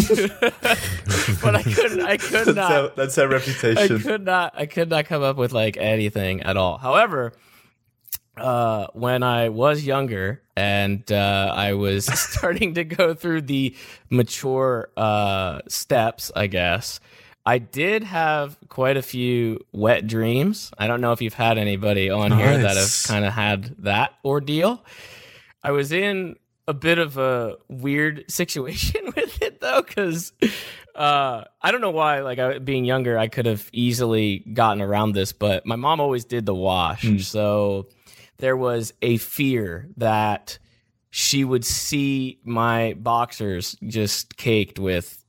But I could not. That's our reputation. I could not come up with like anything at all. However, when I was younger and I was starting to go through the mature steps, I guess, I did have quite a few wet dreams. I don't know if you've had anybody on here that have Nice. kind of had that ordeal. I was in a bit of a weird situation with it though, because I don't know why. Like being younger, I could have easily gotten around this, but my mom always did the wash, so there was a fear that she would see my boxers just caked with,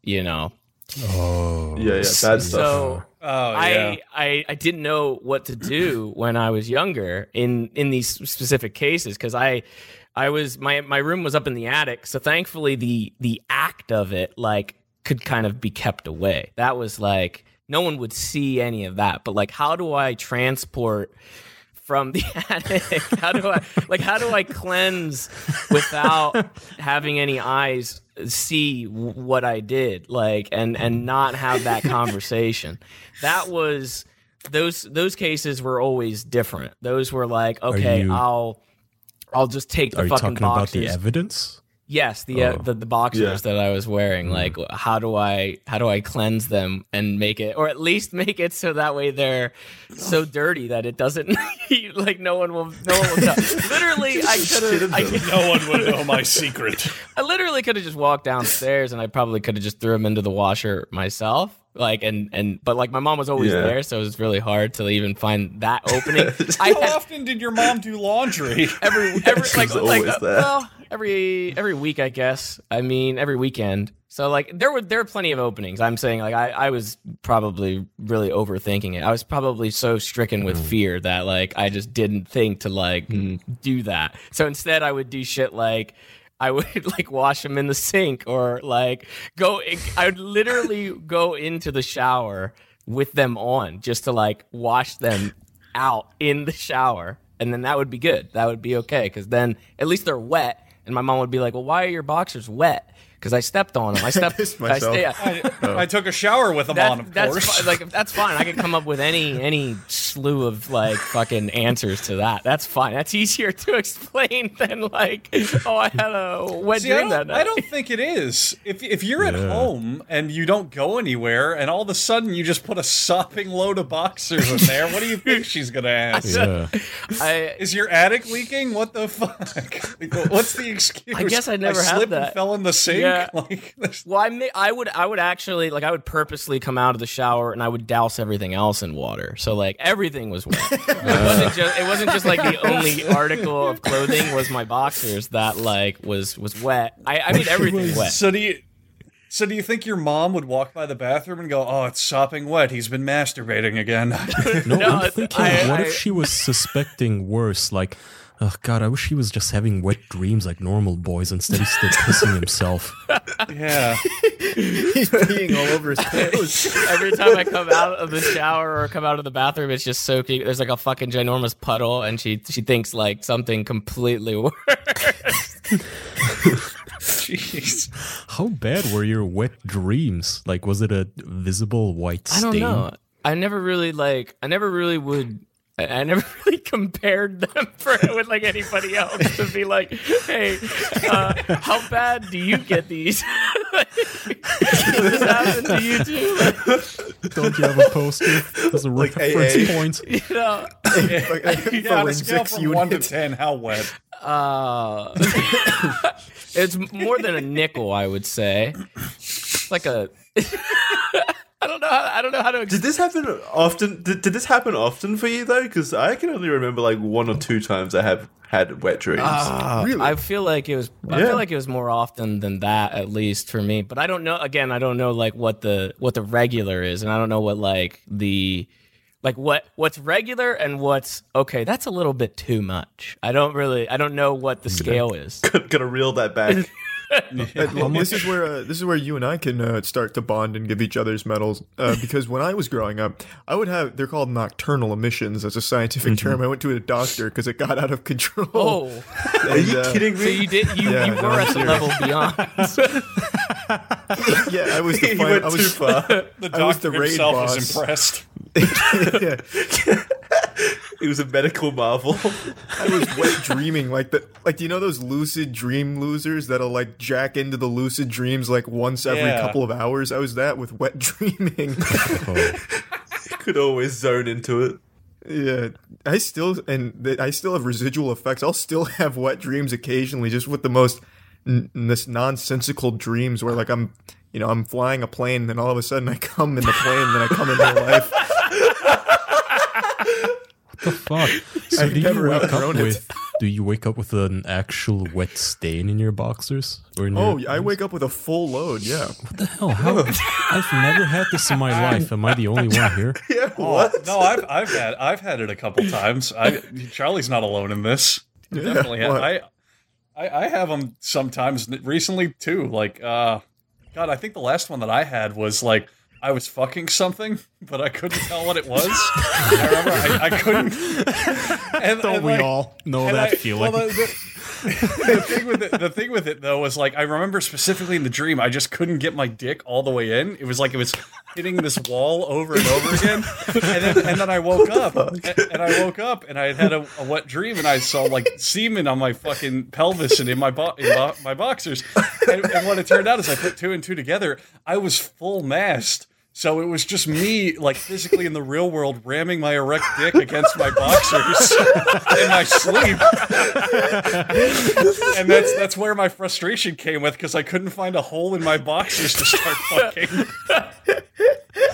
Oh. Yeah, bad stuff. So Oh, yeah. I didn't know what to do when I was younger in these specific cases because I was my room was up in the attic, so thankfully the act of it like could kind of be kept away. That was like no one would see any of that. But like, how do I transport from the attic? How do I cleanse without having any eyes see what I did? Like, and not have that conversation. That was those cases were always different. Those were like, okay, you- I'll just take the Are you fucking talking about boxers. the evidence? Yes, the boxers Yeah. that I was wearing. Like, how do I cleanse them and make it, or at least make it so that way they're so dirty that it doesn't like no one will know. Literally, No one would know my secret. I literally could have just walked downstairs and I probably could have just threw them into the washer myself. Like but like my mom was always there, so it was really hard to even find that opening. How often did your mom do laundry? Every always there. well, every week, I guess. I mean, every weekend. So like there were plenty of openings. I'm saying like I was probably really overthinking it. I was probably so stricken with fear that like I just didn't think to like do that. So instead I would do shit like I would like wash them in the sink or like I would literally go into the shower with them on just to like wash them out in the shower, and then that would be good. That would be okay because then at least they're wet. And my mom would be like, "Well, why are your boxers wet?" Because I stepped on them. I pissed myself. I took a shower with them on, of course. That's fine. I could come up with any slew of like fucking answers to that. That's fine. That's easier to explain than like, oh, I had a wet dream that night. I don't think it is. If you're at home and you don't go anywhere, and all of a sudden you just put a sopping load of boxers in there, what do you think she's gonna ask? Is your attic leaking? What the fuck? What's the excuse? I guess I never had slipped that. and fell in the sink. Yeah. Like, well, I would actually like I would purposely come out of the shower and I would douse everything else in water. So like everything was wet. It wasn't just like the only article of clothing was my boxers that like was wet. I made everything wet. So do you think your mom would walk by the bathroom and go, "Oh, it's sopping wet. He's been masturbating again"? No, I'm thinking, what if she was suspecting worse? Like, oh God, I wish he was just having wet dreams like normal boys. Instead, he's still kissing himself. Yeah. He's peeing all over his clothes. Every time I come out of the shower or come out of the bathroom, it's just soaking. There's like a fucking ginormous puddle, and she thinks like something completely worse. Jeez. How bad were your wet dreams? Like, was it a visible white stain? I don't know. I never really compared them with like anybody else to be like, hey, how bad do you get these? Does this happen to you too? Don't you have a poster as a Like reference AA. point? You know, Yeah, on a scale from 1 to 10, how wet? it's more than a nickel, I would say. It's like a. I don't know how to. Did this happen often? Did this happen often for you though? Because I can only remember like 1 or 2 times I have had wet dreams. Really? I feel like it was. I feel like it was more often than that, at least for me. But I don't know. Again, I don't know like what the regular is, and I don't know what like the. Like what's regular and what's okay, that's a little bit too much. I don't know what the scale is. Gotta reel that back. This is where you and I can start to bond and give each other's medals. Because when I was growing up, they're called nocturnal emissions as a scientific term. I went to a doctor because it got out of control. Oh, Are you kidding so me? you did you Yeah, were no, I'm at the serious. level beyond. Yeah, I was the He final, went I was, too far. The I was doctor the raid himself boss. was impressed. Yeah, He was a medical marvel. I was wet dreaming like you know those lucid dream losers that'll like jack into the lucid dreams like once every Yeah. couple of hours. I was that with wet dreaming. Could always zone into it. Yeah, I still have residual effects. I'll still have wet dreams occasionally, just with the most this nonsensical dreams where like I'm flying a plane, and then all of a sudden I come in the plane, and then I come in real life. The fuck? So I've never outgrown it. do you wake up with an actual wet stain in your boxers? Or in Oh, your, I wake up with a full load. Yeah. What the hell? How? I've never had this in my life. Am I the only one here? Yeah, what? No, I've had it a couple times. Charlie's not alone in this. Definitely have. what? I have them sometimes recently too. Like, God, I think the last one that I had was like I was fucking something, but I couldn't tell what it was. I remember I couldn't. Don't we all know that feeling? Well, the thing with it though was like I remember specifically in the dream I just couldn't get my dick all the way in. It was like it was hitting this wall over and over again. And then I woke up and I had a wet dream and I saw like semen on my fucking pelvis and in my my boxers. And what it turned out is I put 2 and 2 together. I was full mast. So it was just me, like, physically in the real world, ramming my erect dick against my boxers in my sleep. And that's where my frustration came with, because I couldn't find a hole in my boxers to start fucking.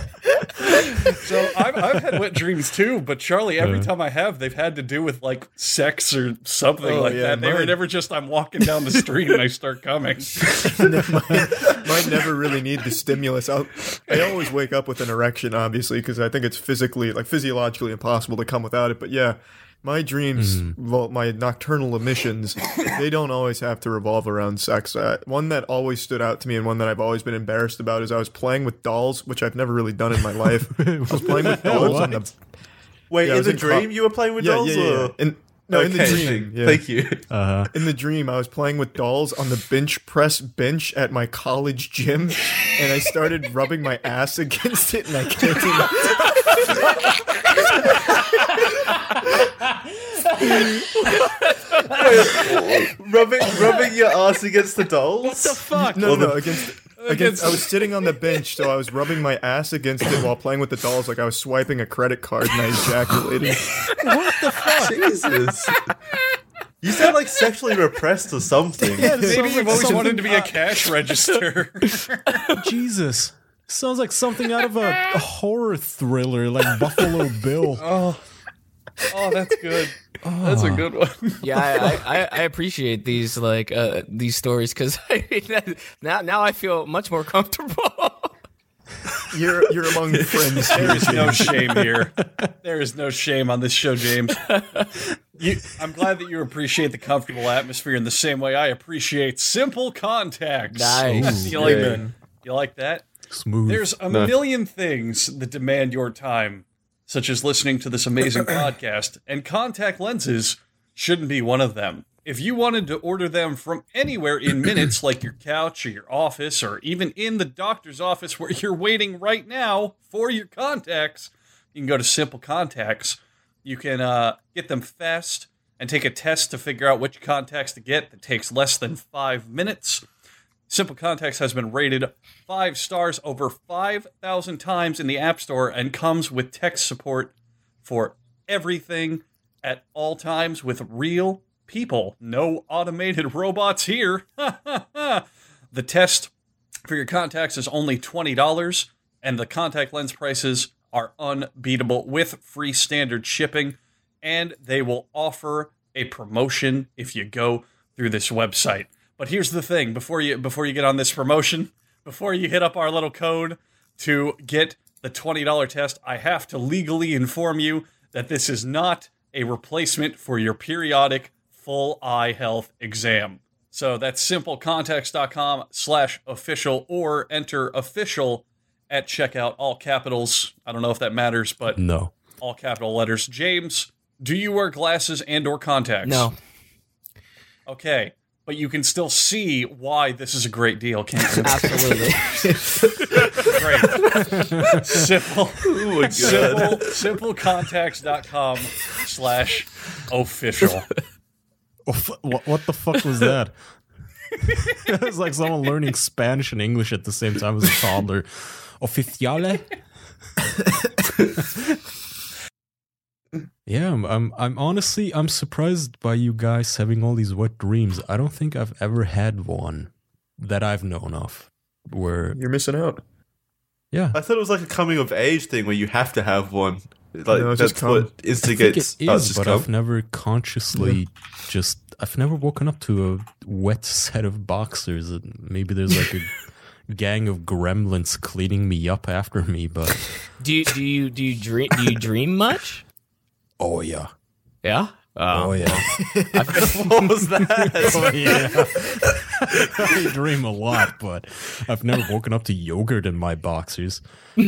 So I've had wet dreams too, but Charlie, every time I have, they've had to do with like sex or something like that. They were never just I'm walking down the street and I start coming. Mine never really need the stimulus. I always wake up with an erection, obviously, because I think it's physiologically impossible to come without it. But yeah, my dreams, well, my nocturnal emissions, they don't always have to revolve around sex. One that always stood out to me and one that I've always been embarrassed about is I was playing with dolls, which I've never really done in my life. I was playing with dolls on the... Wait, Yeah, I in was the in dream you were playing with dolls? Or? In the dream. Yeah. Thank you. In the dream, I was playing with dolls on the bench press bench at my college gym, and I started rubbing my ass against it, and I can't rubbing your ass against the dolls? What the fuck? No, against. I was sitting on the bench, so I was rubbing my ass against it while playing with the dolls, like I was swiping a credit card, and I ejaculated. What the fuck? Jesus. You sound like sexually repressed or something. Yeah, Maybe you've always wanted to be a cash register. Jesus. Sounds like something out of a horror thriller, like Buffalo Bill. Oh, that's good. That's a good one. Yeah, I appreciate these these stories because now I feel much more comfortable. You're among friends. There is no shame here. There is no shame on this show, James. I'm glad that you appreciate the comfortable atmosphere in the same way I appreciate simple contacts. Nice. You like that? Smooth. There's a million things that demand your time, such as listening to this amazing podcast, and contact lenses shouldn't be one of them. If you wanted to order them from anywhere in minutes, like your couch or your office, or even in the doctor's office where you're waiting right now for your contacts, you can go to Simple Contacts. You can get them fast and take a test to figure out which contacts to get that takes less than 5 minutes. Simple Contacts has been rated 5 stars over 5,000 times in the App Store and comes with tech support for everything at all times with real people. No automated robots here. The test for your contacts is only $20, and the contact lens prices are unbeatable with free standard shipping, and they will offer a promotion if you go through this website. But here's the thing, before you get on this promotion, before you hit up our little code to get the $20 test, I have to legally inform you that this is not a replacement for your periodic full eye health exam. So that's simplecontacts.com/official or enter official at checkout, all capitals. I don't know if that matters, but No. all capital letters. James, do you wear glasses and or contacts? No. Okay. But you can still see why this is a great deal, can't you? Absolutely. Great. Simple. Oh my God. Simplecontacts.com/official. What the fuck was that? It was like someone learning Spanish and English at the same time as a toddler. Oficiale? Yeah, I'm honestly surprised by you guys having all these wet dreams. I don't think I've ever had one that I've known of. Where You're missing out. yeah, I thought it was like a coming of age thing where you have to have one. Like No, it's that's just come. what I think instigates. it Oh, it's is, just but come? I've never consciously I've never woken up to a wet set of boxers. Maybe there's like a gang of gremlins cleaning me up after me, but Do you dream much? oh yeah. Yeah. Oh yeah. What was that? Oh yeah. I dream a lot, but I've never woken up to yogurt in my boxers.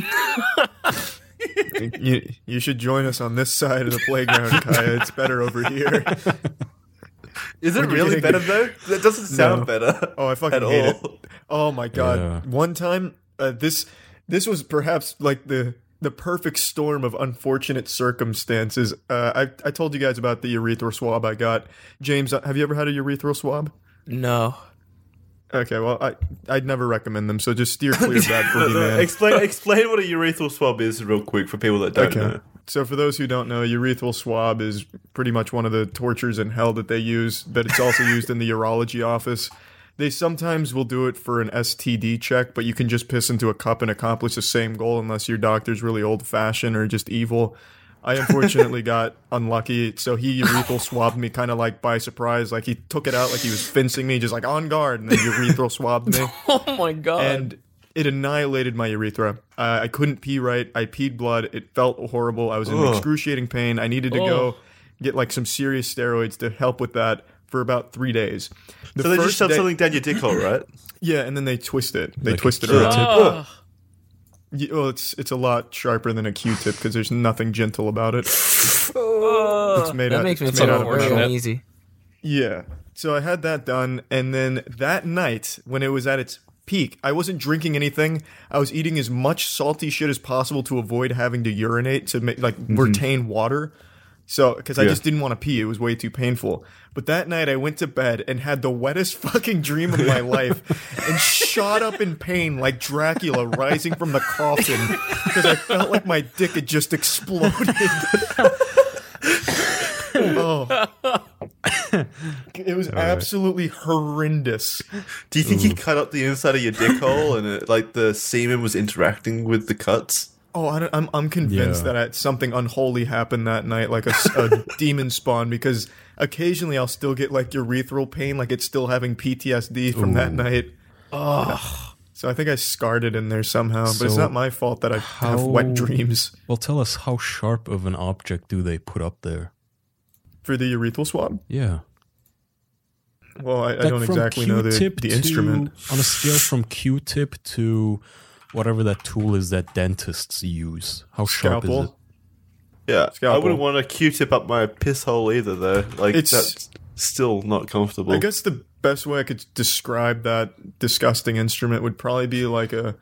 You should join us on this side of the playground, Kaya. It's better over here. Is it When you're really getting- better though? That doesn't sound No. better. Oh, I fucking at hate all. it. Oh my god. Yeah. One time, this was perhaps like the perfect storm of unfortunate circumstances. I told you guys about the urethral swab I got. James, have you ever had a urethral swab? No. Okay, well, I'd never recommend them, so just steer clear of that boogeyman. Explain what a urethral swab is real quick for people that don't know. So for those who don't know, urethral swab is pretty much one of the tortures in hell that they use, but it's also used in the urology office. They sometimes will do it for an STD check, but you can just piss into a cup and accomplish the same goal unless your doctor's really old-fashioned or just evil. I unfortunately got unlucky, so he urethral swabbed me kind of like by surprise. Like he took it out like he was fencing me, just like on guard, and then urethral swabbed me. Oh my god. And it annihilated my urethra. I couldn't pee right. I peed blood. It felt horrible. I was in excruciating pain. I needed to go get like some serious steroids to help with that for about 3 days. So they just shoved something down your dick hole, right? Yeah, and then they twist it. They Like twist it a around. Oh. Well, it's a lot sharper than a Q-tip because there's nothing gentle about it. Oh, made that out- makes me it's feel made out of really metal. uneasy. Yeah. So I had that done, and then that night, when it was at its peak, I wasn't drinking anything. I was eating as much salty shit as possible to avoid having to urinate to make, retain water. So, because I just didn't want to pee. It was way too painful. But that night I went to bed and had the wettest fucking dream of my life and shot up in pain like Dracula rising from the coffin because I felt like my dick had just exploded. Oh. It was absolutely horrendous. Do you think you cut up the inside of your dick hole and the semen was interacting with the cuts? Oh, I'm convinced Yeah. that something unholy happened that night, like a demon spawn, because occasionally I'll still get like urethral pain, like it's still having PTSD from that night. Oh. So I think I scarred it in there somehow, but it's So not my fault that I have wet dreams. Well, tell us, how sharp of an object do they put up there? For the urethral swab? Yeah. Well, I Like don't from exactly know the Q-tip instrument. on a scale from Q-tip to whatever that tool is that dentists use. How sharp is it? Scalpel? Yeah, Scalpel. I wouldn't want a Q-tip up my piss hole either, though. Like, that's still not comfortable. I guess the best way I could describe that disgusting instrument would probably be like an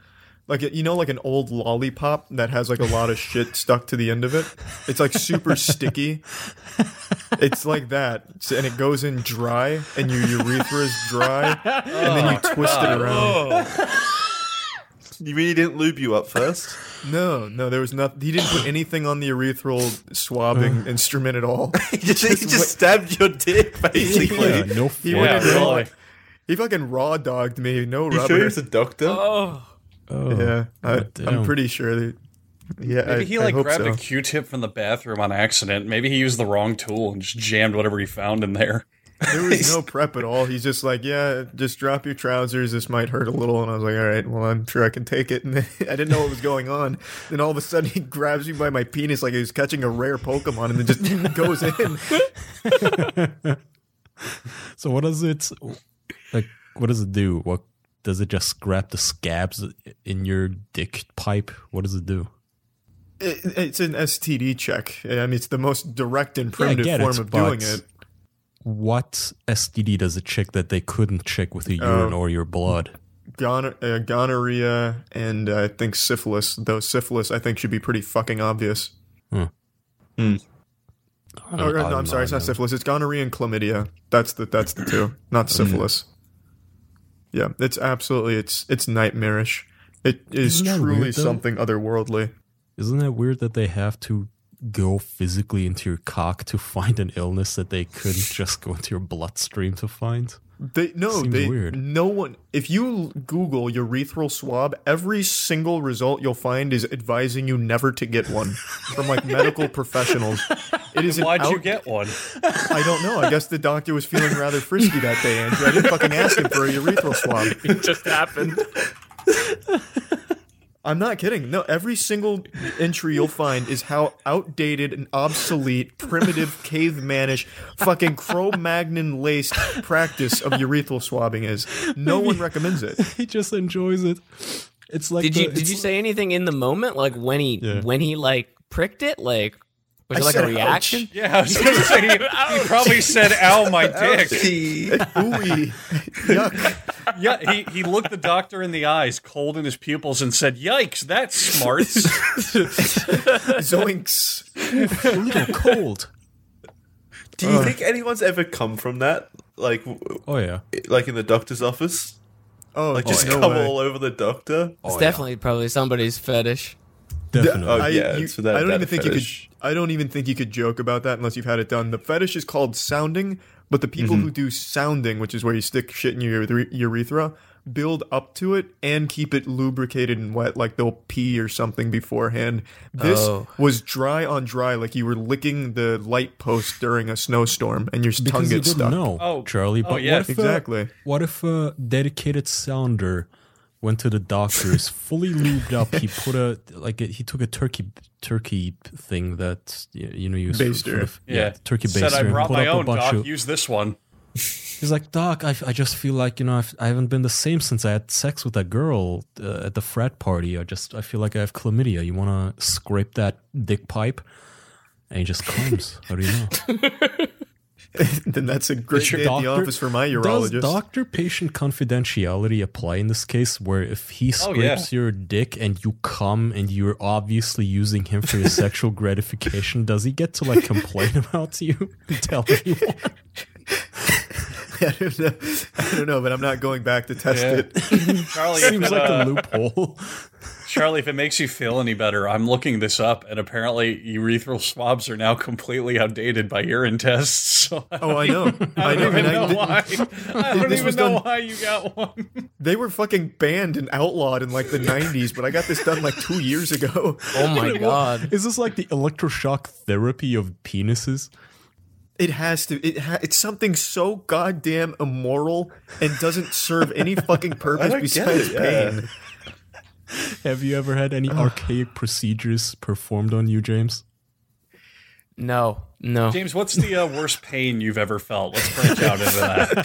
old lollipop that has like a lot of shit stuck to the end of it. It's like super sticky. It's like that, and it goes in dry, and your urethra is dry, and then you twist it around. You really didn't lube you up first? No, there was nothing. He didn't put anything on the urethral swabbing instrument at all. He just stabbed your dick, basically. Yeah, no He fun. went in raw. really. He fucking raw dogged me. No You sure rubber. he was a doctor? Oh, Yeah, I'm damn. pretty sure. Yeah, Maybe he I hope grabbed so. a Q-tip from the bathroom on accident. Maybe he used the wrong tool and just jammed whatever he found in there. There was no prep at all. He's just like, yeah, just drop your trousers. This might hurt a little. And I was like, all right, well, I'm sure I can take it. And then, I didn't know what was going on. Then all of a sudden, he grabs me by my penis like he was catching a rare Pokemon, and then just goes in. So what does it what does it do? What does it just grab the scabs in your dick pipe? What does it do? It's an STD check. I mean, it's the most direct and I primitive get form it, of doing but it. What STD does it check that they couldn't check with your urine or your blood? Gonorrhea and I think syphilis. Though syphilis, I think, should be pretty fucking obvious. I No, don't I'm sorry, it's know. not syphilis. It's gonorrhea and chlamydia. That's the two, not syphilis. Yeah, it's absolutely it's nightmarish. It is Isn't that truly weird, though? something otherworldly. Isn't that weird that they have to go physically into your cock to find an illness that they couldn't just go into your bloodstream to find? Seems weird. No one. If you Google urethral swab, every single result you'll find is advising you never to get one from like medical professionals. It is. Why'd you get one? I don't know. I guess the doctor was feeling rather frisky that day, Andrew. I didn't fucking ask him for a urethral swab. It just happened. I'm not kidding. No, every single entry you'll find is how outdated and obsolete, primitive, cavemanish, fucking Cro-Magnon laced practice of urethral swabbing is. No one recommends it. He just enjoys it. It's like Did you say anything in the moment, like when he like pricked it, like was I it like said, a reaction? Yeah, I was going to say, he probably said, ow, my dick. Ooey. Yuck. Yeah, he looked the doctor in the eyes, cold in his pupils, and said, yikes, that smarts. Zoinks. a little cold? Do you think anyone's ever come from that? Like, Oh yeah. like in the doctor's office? Oh, Like, just no come way. all over the doctor? It's definitely probably somebody's fetish. Definitely. Oh, yeah, it's for that. I don't that even think fetish. I don't even think you could joke about that unless you've had it done. The fetish is called sounding But the people who do sounding, which is where you stick shit in your urethra, build up to it and keep it lubricated and wet, like they'll pee or something beforehand. This was dry on dry, like you were licking the light post during a snowstorm and your tongue Because you gets didn't stuck. know, Charlie. But yeah, what if a dedicated sounder went to the doctors, fully lubed up? He put he took a turkey thing that you Baster. turkey baster. Said I and brought put my up a own, bunch Doc. of- Use this one. He's like, Doc, I just feel like I haven't been the same since I had sex with that girl at the frat party. I feel like I have chlamydia. You want to scrape that dick pipe? And he just comes. How do you know? Then that's a great day at the office for my urologist. Does doctor-patient confidentiality apply in this case, where if he scrapes your dick and you come and you're obviously using him for your sexual gratification, does he get to like complain about you and tell anyone? I don't know, but I'm not going back to test it. Charlie, Seems like a loophole. Charlie, if it makes you feel any better, I'm looking this up, and apparently urethral swabs are now completely outdated by urine tests. So I know. I don't even know why. I don't This even was know done- why you got one. They were fucking banned and outlawed in like the 90s, but I got this done like 2 years ago. Oh my god. Is this like the electroshock therapy of penises? It has to. It's something so goddamn immoral and doesn't serve any fucking purpose don't get besides it, yeah. pain. Have you ever had any archaic procedures performed on you, James? No. James, what's the worst pain you've ever felt? Let's branch out into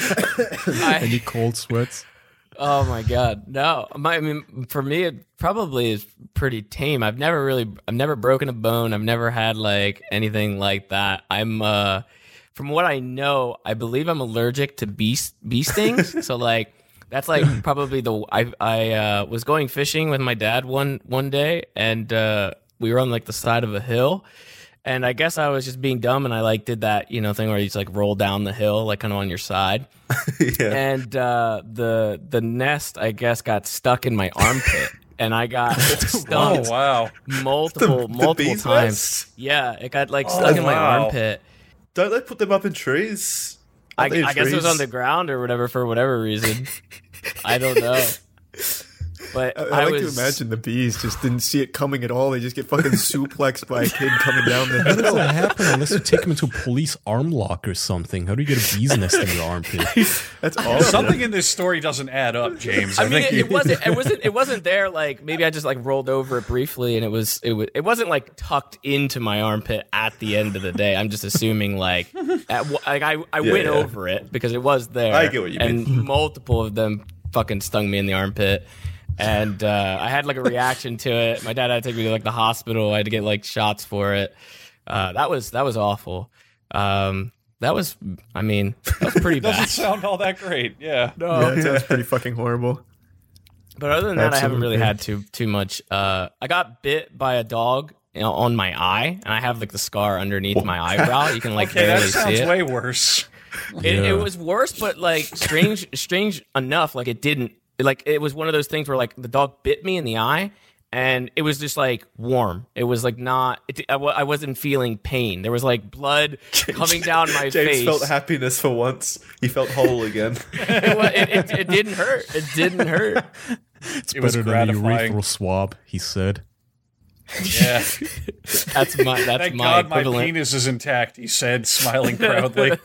that. Any cold sweats? Oh my god, no. I mean, for me, it probably is pretty tame. I've never broken a bone. I've never had like anything like that. I'm, from what I know, I believe I'm allergic to bee stings. So like, that's like probably I was going fishing with my dad one day, and we were on like the side of a hill. And I guess I was just being dumb, and I like did that thing where you just like roll down the hill like kind of on your side. Yeah. And the nest, I guess, got stuck in my armpit, and I got stung Oh, wow. multiple bee's times. nest? Yeah, it got like stuck in my wow. armpit. Don't they put them up in trees? I Aren't they in guess it was trees? on the ground or whatever for whatever reason. I don't know. But I like to imagine the bees just didn't see it coming at all. They just get fucking suplexed by a kid coming down the How does hill. that happen unless you take him into a police arm lock or something? How do you get a bee's nest in your armpit? That's awesome. Something in this story doesn't add up, James. I mean, think it wasn't there. Like maybe I just like rolled over it briefly, and it wasn't like tucked into my armpit at the end of the day. I'm just assuming like, I went over it because it was there. I get what you and mean. multiple of them fucking stung me in the armpit. And I had like a reaction to it. My dad had to take me to like the hospital. I had to get like shots for it. That was awful. That was pretty doesn't bad. sound all that great. Yeah. Yeah, that sounds pretty fucking horrible. But other than that, I haven't really Absolutely. had too much. I got bit by a dog on my eye, and I have like the scar underneath my eyebrow. You can like Okay, barely that see sounds it. way worse. It was worse, but like strange enough. Like it didn't. Like it was one of those things where like the dog bit me in the eye, and it was just like warm. It was like not. I wasn't feeling pain. There was like blood coming down my James face. felt happiness for once. He felt whole again. It didn't hurt. It didn't hurt. It's It was better than a gratifying. urethral swab, he said. Yeah. That's my Thank my God my equivalent. penis is intact, he said, smiling proudly.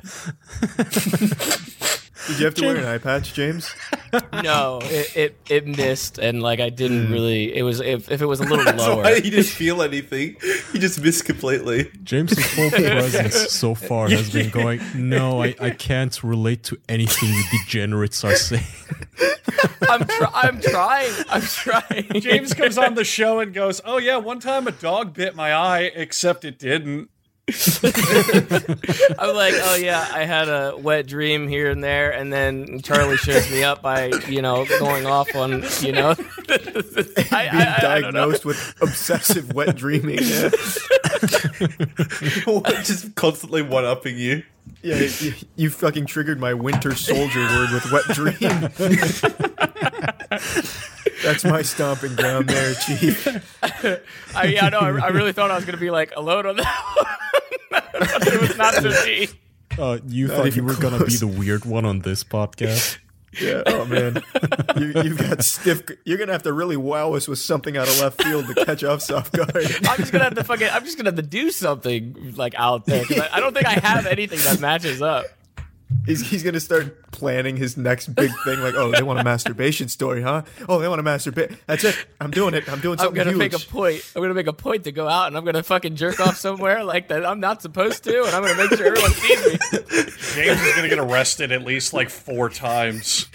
Did you have to wear an eye patch, James? No, it missed, and like I didn't really. It was if it was a little That's lower. why he didn't feel anything. He just missed completely. James's whole presence so far has been going, no, I can't relate to anything you degenerates are saying. I'm trying. James comes on the show and goes, "Oh yeah, one time a dog bit my eye, except it didn't." I'm like, oh yeah, I had a wet dream here and there, and then Charlie shows me up by going off on Being I don't know. diagnosed with obsessive wet dreaming. Yeah, Just constantly one-upping you. yeah you fucking triggered my winter soldier word with wet dream. That's my stomping ground there, Chief. I really thought I was gonna be like alone on that one. It was not to me. You Not thought even you were gonna be close. the weird one on this podcast? Yeah. Oh man, you've got stiff. You're gonna have to really wow us with something out of left field to catch us off guard. I'm just gonna have to do something like out there, 'cause I don't think I have anything that matches up. He's gonna start planning his next big thing. Like, oh, they want a masturbation story, huh? Oh, they want to masturbate. That's it. I'm doing it. I'm doing I'm something gonna huge. make a point. I'm gonna make a point to go out and I'm gonna fucking jerk off somewhere like that I'm not supposed to, and I'm gonna make sure everyone sees me. James is gonna get arrested at least like 4 times.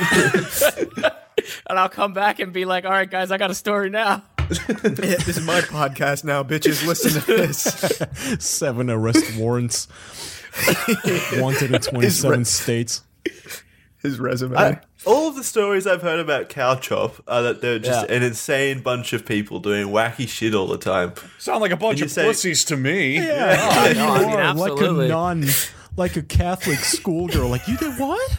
And I'll come back and be like, all right, guys, I got a story now. Yeah, this is my podcast now, bitches. Listen to this. 7 arrest warrants. Wanted in 27 states. His resume. All of the stories I've heard about Cow Chop are that they're just Yeah. an insane bunch of people doing wacky shit all the time. Sound like a bunch you of say- pussies to me. Oh, no, I mean, You are absolutely. like a nun, like a Catholic schoolgirl. Like, you did what?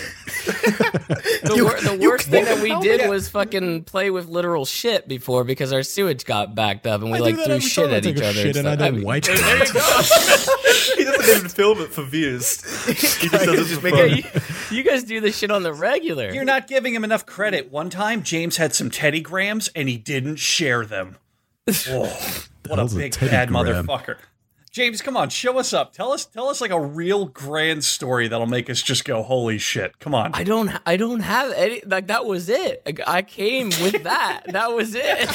The worst thing that we How did many- was fucking play with literal shit before because our sewage got backed up and we I do like that threw every shit time I at take each a other. shit and I stuff. don't wipe there it. you go. He doesn't even film it for views. He just does it for make fun. it- you guys do this shit on the regular. You're not giving him enough credit. One time, James had some Teddy Grahams and he didn't share them. Oh, what a hell's a big Teddy bad Graham? motherfucker. James, come on, show us up. Tell us like a real grand story that'll make us just go, holy shit. Come on. I don't have any, like, that was it. I came with that. That was it.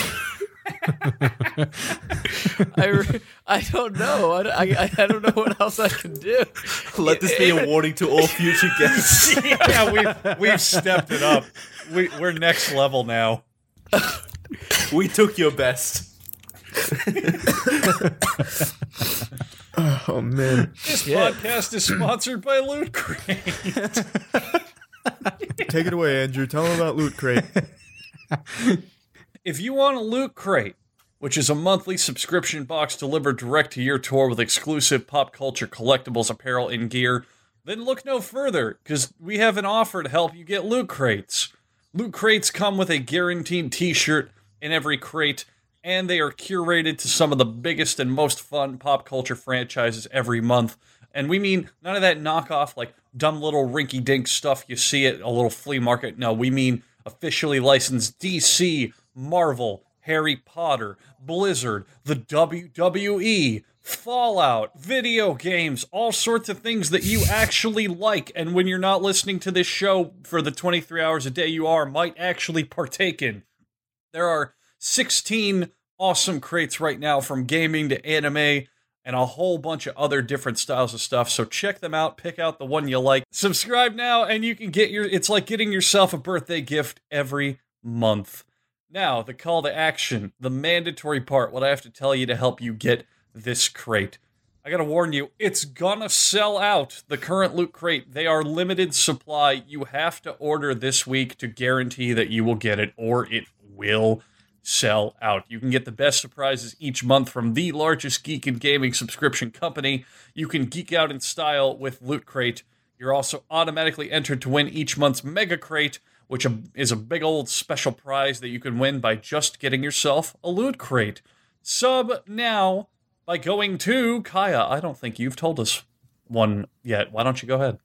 I don't know. I don't know what else I can do. Let this be a warning to all future guests. Yeah, we've stepped it up. We're next level now. We took your best. Oh man, This podcast is sponsored by Loot Crate. take it away, Andrew. Tell him about Loot Crate. If you want a Loot Crate, which is a monthly subscription box delivered direct to your door with exclusive pop culture collectibles, apparel, and gear, then look no further, because we have an offer to help you get Loot Crates. Loot Crates come with a guaranteed t-shirt in every crate, and they are curated to some of the biggest and most fun pop culture franchises every month. And we mean none of that knockoff, like dumb little rinky-dink stuff you see at a little flea market. No, we mean officially licensed DC, Marvel, Harry Potter, Blizzard, the WWE, Fallout, video games, all sorts of things that you actually like, and when you're not listening to this show for the 23 hours a day you are, might actually partake in. There are 16 awesome crates right now, from gaming to anime and a whole bunch of other different styles of stuff. So check them out, pick out the one you like. Subscribe now and you can get it's like getting yourself a birthday gift every month. Now, the call to action, the mandatory part, what I have to tell you to help you get this crate. I gotta warn you, it's gonna sell out. The current Loot Crate, they are limited supply. You have to order this week to guarantee that you will get it, or it will sell out. You can get the best surprises each month from the largest geek and gaming subscription company. You can geek out in style with Loot Crate. You're also automatically entered to win each month's Mega Crate, which is a big old special prize that you can win by just getting yourself a Loot Crate. Sub now by going to Kaya. I don't think you've told us one yet. Why don't you go ahead?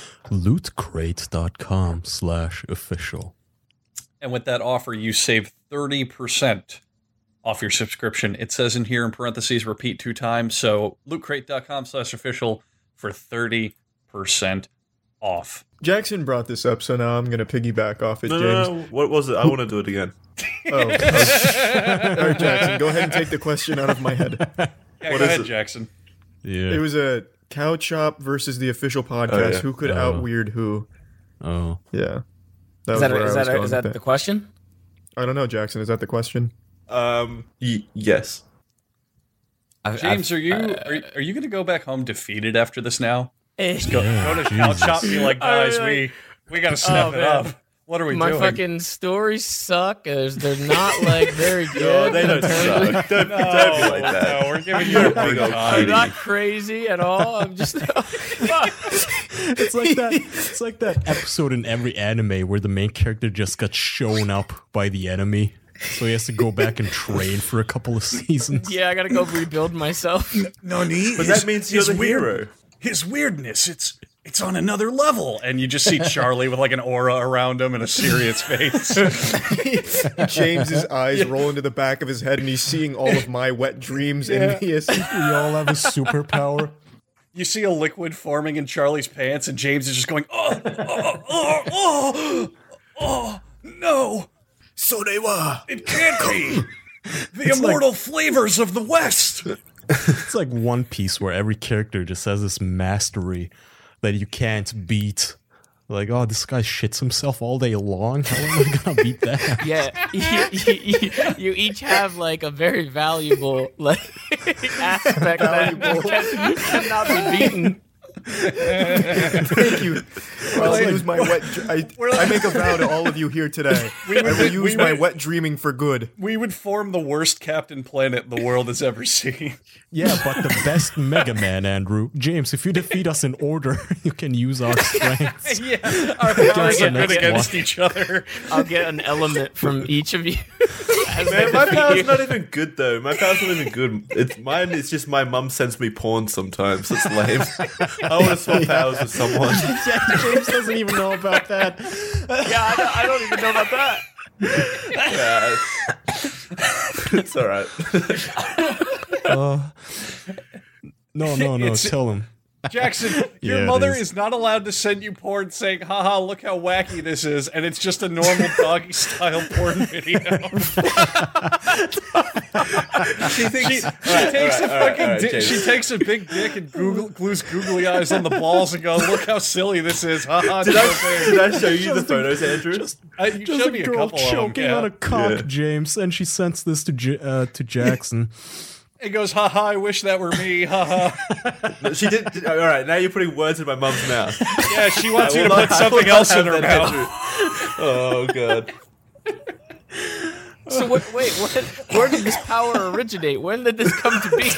Lootcrate.com/official. And with that offer, you save 30% off your subscription. It says in here in parentheses, repeat 2 times. So lootcrate.com/official for 30% off. Jackson brought this up, so now I'm gonna piggyback off it, No, James. no, no. What was it? I want to do it again. Oh, okay. All right, Jackson, go ahead and take the question out of my head. Yeah, What go is ahead, it? Jackson. Yeah. It was a Cow Chop versus the official podcast. yeah. Who could Oh. out weird who? Oh. Yeah, that Is that, where I was going is that with the question? I don't know, Jackson. Is that the question? Yes. James, are you going to go back home defeated after this now? I've, Go to Cow Chop and be like, guys, I we got to step it man. up. What are we my doing? fucking stories suck. They're not like very good. Oh, they don't suck. Don't be like that. No, we're giving you a hard Big old I'm time. not crazy at all. I'm just It's like that. It's like that episode in every anime where the main character just got shown up by the enemy, so he has to go back and train for a couple of seasons. yeah. I gotta go rebuild myself. But that means you're the hero. his weirdness, it's on another level. And you just see Charlie with like an aura around him and a serious face. James's eyes roll into the back of his head, and he's seeing all of my wet dreams Yeah. envious. We all have a superpower. You see a liquid forming in Charlie's pants, and James is just going, oh, no, Sorewa. it can't be. The immortal flavors of the West. It's like One Piece where every character just has this mastery that you can't beat. Like, oh, this guy shits himself all day long. How am I gonna beat that? Yeah, you each have like a very valuable like aspect that cannot be beaten. Thank you. I'll use my wet. I make a vow to all of you here today. I will use my wet dreaming for good. We would form the worst Captain Planet the world has ever seen. Yeah, but the best Mega Man, Andrew. James, if you defeat us in order, you can use our strengths. Yeah, our powers the are good next against one. each other. I'll get an element from each of you. as Man, I my defeat power's you. not even good though. My power's not even good. Mine is just my mum sends me porn sometimes. It's lame. I want to swap powers with someone. Yeah, James doesn't even know about that. Yeah, I don't even know about that. Yeah. It's alright. No, tell him. Jackson, your Yeah, it mother is. is not allowed to send you porn saying, haha, look how wacky this is, and it's just a normal doggy style porn video. She thinks She takes a fucking dick. She takes a big dick and glues googly eyes on the balls and goes, look how silly this is. Haha. Did I show you the photos, Andrew? You Just showed a me a girl couple of them. choking Yeah. on a cock, Yeah. James, and she sends this to Jackson. It goes, haha, I wish that were me. Haha. She did. All right, now you're putting words in my mum's mouth. Yeah, she wants you to I will put not- something I will else not in her have that, mouth. Andrew. Oh god. So where did this power originate? When did this come to be?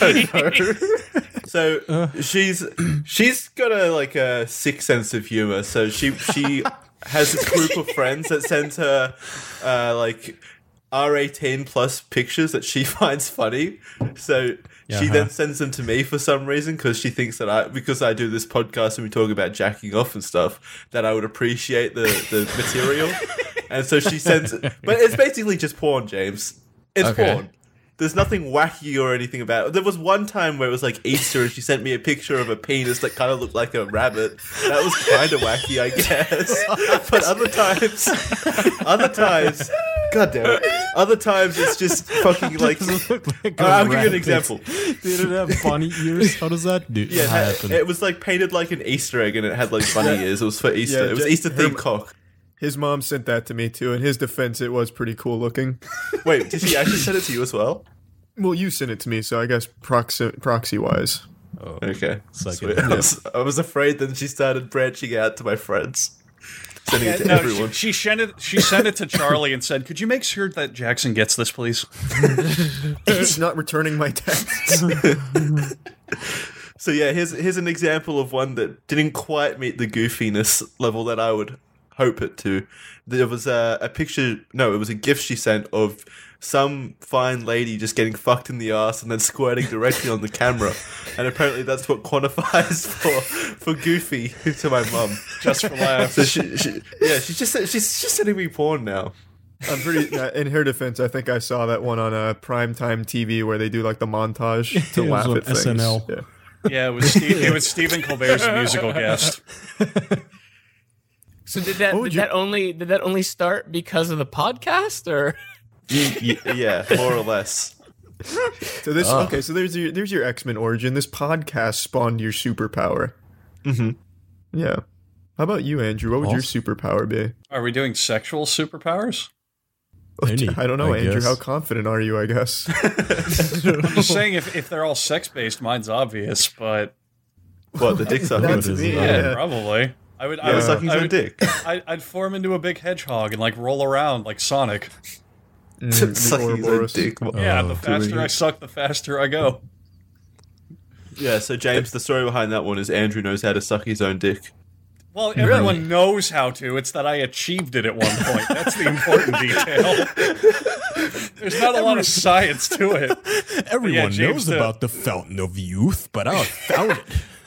So she's got a sick sense of humor. So she has this group of friends that sends her like R18 plus pictures that she finds funny. So she then sends them to me for some reason because she thinks that because I do this podcast and we talk about jacking off and stuff, that I would appreciate the material. And so she sends it. But it's basically just porn, James. It's porn. There's nothing wacky or anything about it. There was one time where it was like Easter and she sent me a picture of a penis that kind of looked like a rabbit. That was kind of wacky, I guess. But other times, god damn it. Other times it's just fucking like... I'll give you an example. Did it have bunny ears? How does that do? Yeah, happen? it was like painted like an Easter egg and it had like bunny ears. It was for Easter. Yeah, It was Easter themed cock. His mom sent that to me too. In his defense, it was pretty cool looking. Wait, did she actually send it to you as well? Well, you sent it to me, so I guess proxy wise. Okay. like Sweet. a- I was afraid then she started branching out to my friends. Sending it to No, everyone. she sent it to Charlie and said, could you make sure that Jackson gets this, please? He's not returning my texts. So yeah, here's an example of one that didn't quite meet the goofiness level that I would hope it to. There was a picture, no, it was a GIF she sent of some fine lady just getting fucked in the ass and then squirting directly on the camera. And apparently that's what quantifies for goofy to my mum. Just for laughs. So she's just sending me porn now. I'm pretty. In her defense, I think I saw that one on primetime TV where they do like the montage to It was laugh on at things. SNL. Yeah. Yeah, it was Stephen Colbert's musical guest. So did that only start because of the podcast, or Yeah, more or less. So this okay. So there's your X-Men origin. This podcast spawned your superpower. Mm-hmm. Yeah. How about you, Andrew? What would your superpower be? Are we doing sexual superpowers? Any, I don't know, I Andrew. guess. How confident are you? I guess. I'm just saying if they're all sex-based, mine's obvious, but What, the dick sucking? That's is me. it? Yeah. probably. I would Sucking his own dick. I'd form into a big hedgehog and like roll around like Sonic. Sucking his own Ouroboros. dick. Yeah, the faster I suck, the faster I go. Yeah, so James, the story behind that one is Andrew knows how to suck his own dick. Well, everyone knows how to. It's that I achieved it at one point. That's the important detail. There's not a lot of science to it. Everyone James, knows about the fountain of youth, but I found it.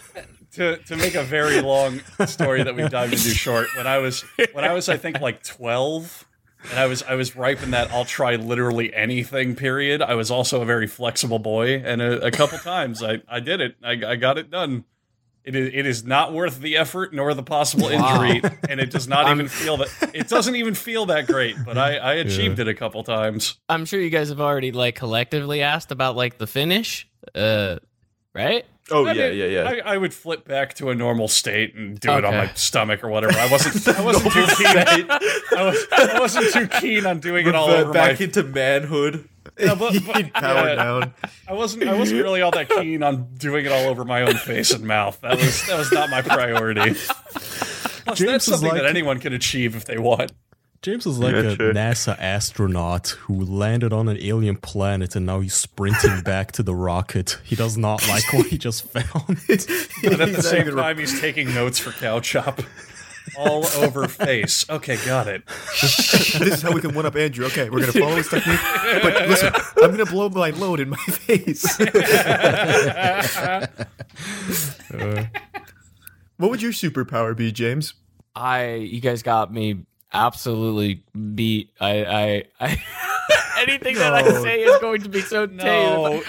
to make a very long story that we've dived into short, when I was I think like 12, and I was ripe in that I'll try literally anything period. I was also a very flexible boy, and a couple times I did it. I got it done. It is not worth the effort nor the possible injury, and it does not even feel that. It doesn't even feel that great, but I achieved it a couple times. I'm sure you guys have already like collectively asked about like the finish, right? Oh, I yeah, mean, yeah, yeah. I would flip back to a normal state and do it on Okay. my stomach or whatever. I wasn't too keen. I wasn't too keen on doing it all Revert over back my. into manhood. Yeah, He'd power yeah, down. I wasn't really all that keen on doing it all over my own face and mouth. That was not my priority. Plus, James that's is something like- that anyone can achieve if they want. James is like Yeah, a sure. NASA astronaut who landed on an alien planet and now he's sprinting back to the rocket. He does not like what he just found. But at the same time, he's taking notes for Cow Chop. All over face. Okay, got it. This is how we can one up Andrew. Okay, we're gonna follow his technique. But listen, I'm gonna blow my load in my face. What would your superpower be, James? You guys got me absolutely beat. I anything that I No. say is going to be so No, tame.